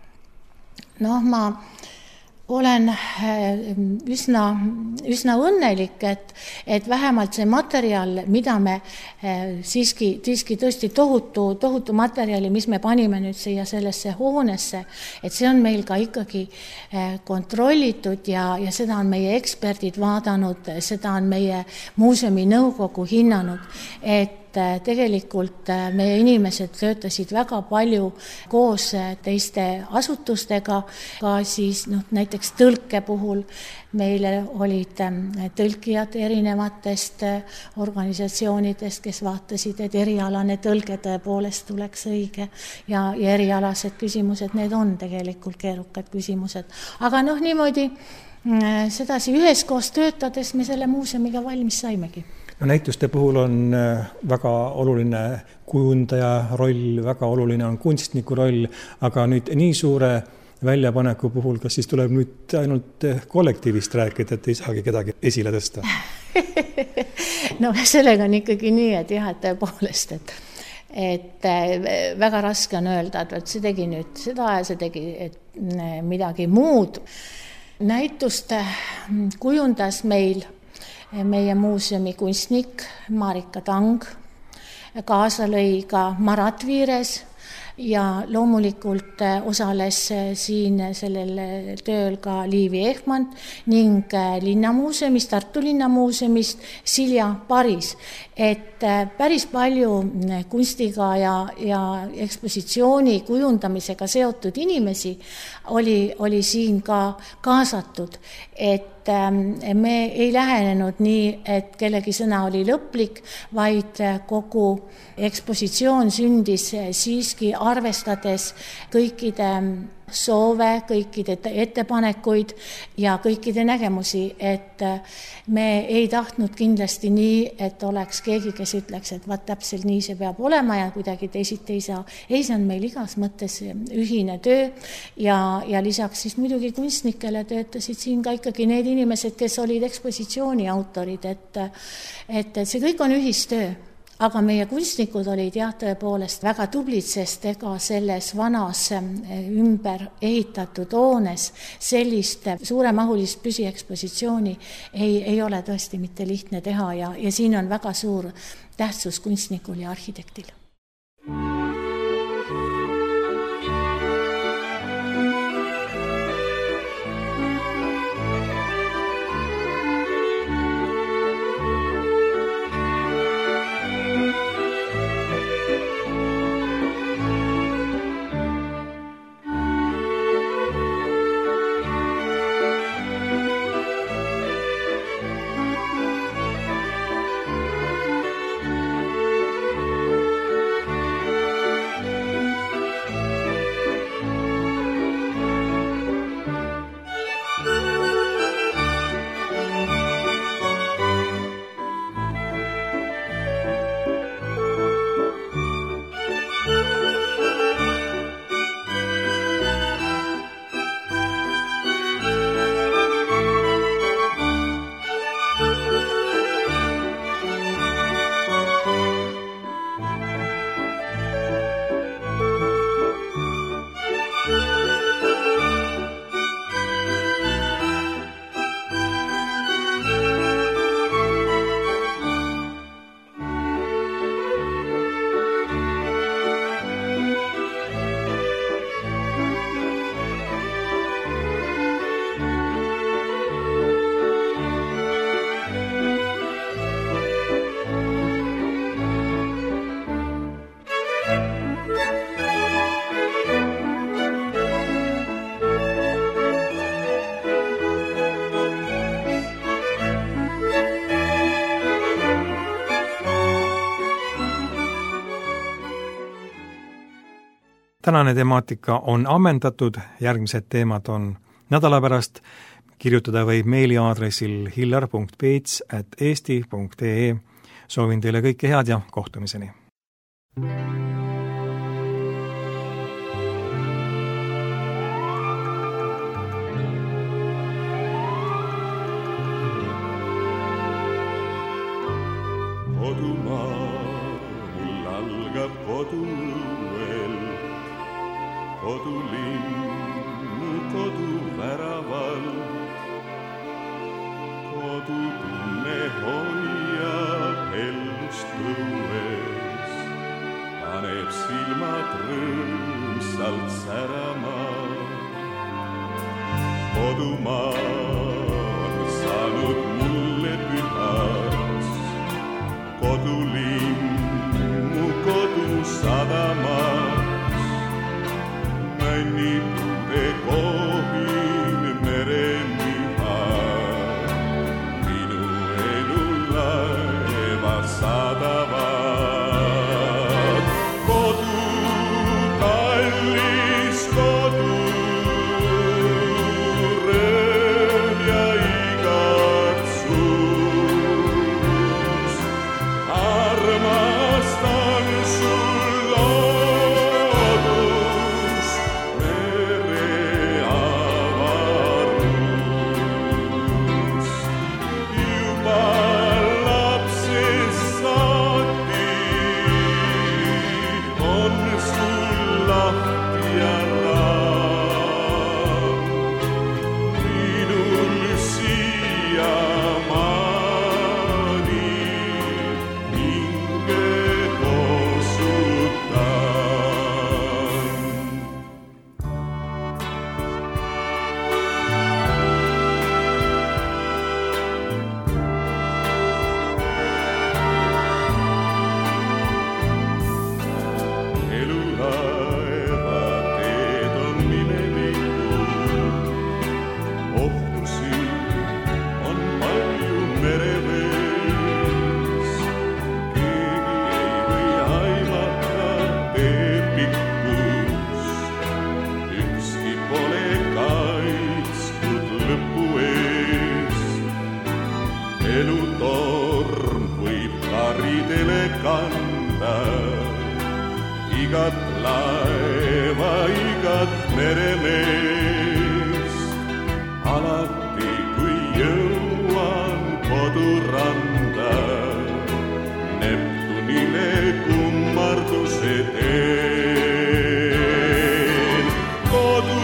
noh, ma olen üsna, üsna õnnelik, et, et vähemalt see materjal, mida me siiski, siiski tõesti tohutu, tohutu materjali, mis me panime nüüd siia sellesse hoonesse, et see on meil ka ikkagi kontrollitud ja, ja seda on meie eksperdid vaadanud, seda on meie muuseumi nõukogu hinnanud, et tegelikult meie inimesed töötasid väga palju koos teiste asutustega, ka siis noh, näiteks tõlke puhul meile olid tõlkijad erinevatest organisatsioonidest, kes vaatasid, et erialane tõlge tõepoolest tuleks õige ja, ja erialased küsimused, need on tegelikult keerukad küsimused. Aga noh, niimoodi sedasi üheskoos töötades me selle muuseumiga valmis saimegi. No, näituste puhul on väga oluline kujundaja roll, väga oluline on kunstniku roll, aga nüüd nii suure väljapaneku puhul, kas siis tuleb nüüd ainult kollektiivist rääkida, et ei saagi kedagi esile tõsta? No sellega on ikkagi nii, et jah, et tõepoolest, et, et väga raske on öelda, et see tegi nüüd seda ja see tegi et midagi muud. Näitust kujundas meil meie muuseumi kunstnik Marika Tang, kaasa lõi ka Marat Viires ja loomulikult osales siin sellel tööl ka Liivi Ehman ning linnamuuseumist, Tartu linnamuuseumist Silja Paris. Et päris palju kunstiga ja, ja ekspositsiooni kujundamisega seotud inimesi oli, oli siin ka kaasatud, et me ei lähenenud nii, et kellegi sõna oli lõplik, vaid kogu ekspositsioon sündis siiski arvestades kõikide soove, kõikide ettepanekuid ja kõikide nägemusi, et me ei tahtnud kindlasti nii, et oleks keegi, kes ütleks, et vaat täpselt nii see peab olema ja kuidagi teisiti ei saa. Ei, see on meil igas mõttes ühine töö ja, ja lisaks siis muidugi kunstnikele töötasid siin ka ikkagi need inimesed, kes olid ekspositsiooni autorid, et, et, et see kõik on ühistöö. Aga meie kunstnikud olid jah tõepoolest väga tublid, sest ega selles vanas ümber ehitatud hoones sellist suuremahulist püsiekspositsiooni ei, ei ole tõesti mitte lihtne teha ja, ja siin on väga suur tähtsus kunstnikul ja arhitektil. tänane temaatika on ammendatud, järgmised teemad on nädala pärast. Kirjutada võib meiliaadressil hillar punkt peets at eesti punkt ee. Soovin teile kõike head ja kohtumiseni. Kodumaa, mul algab koduõel, kodulinn mu koduväraval. Kodutunne hoiab ellust õues, paneb silmad rõõmsalt särama. Kodumaa on saanud mulle pühaks, kodulinn mu kodusadamaks. Männipuude kohin meremiha, minu elu laeva sadavad. Kodu, kallis kodu, rõõm ja igatsus. Armastan sul loodus, mere avarus. Juba lapsest saati on sul lahti ja raam. Minul siiamaani hinge kosutan. Elulaeva teed on minevikku, ohtusi on palju merevees. Keegi ei või aimata tee pikkust, ükski pole kaitstud lõpu eest. Elutorm võib karidele kanda igat laeva, igat meremeest. Alati kui jõuan koduranda, Neptunile kummarduse teen. Kodu,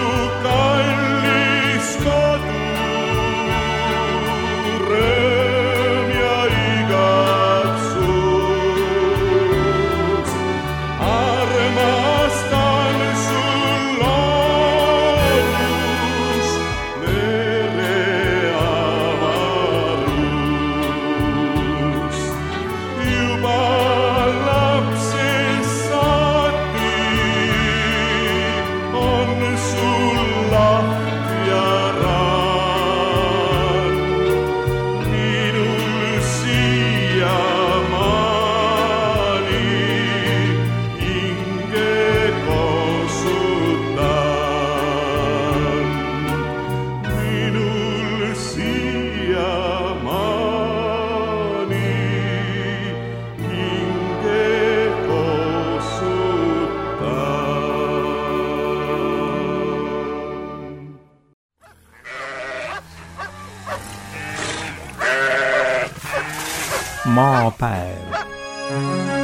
kallis kodu, rõõm ja igatsus. Armastan sul loodus, mere avarus. Juba lapsest saati on sul laht ja raan. Minul siiamaani hinge kosutan. Minul siiamaani hinge kosutan. Maapäev.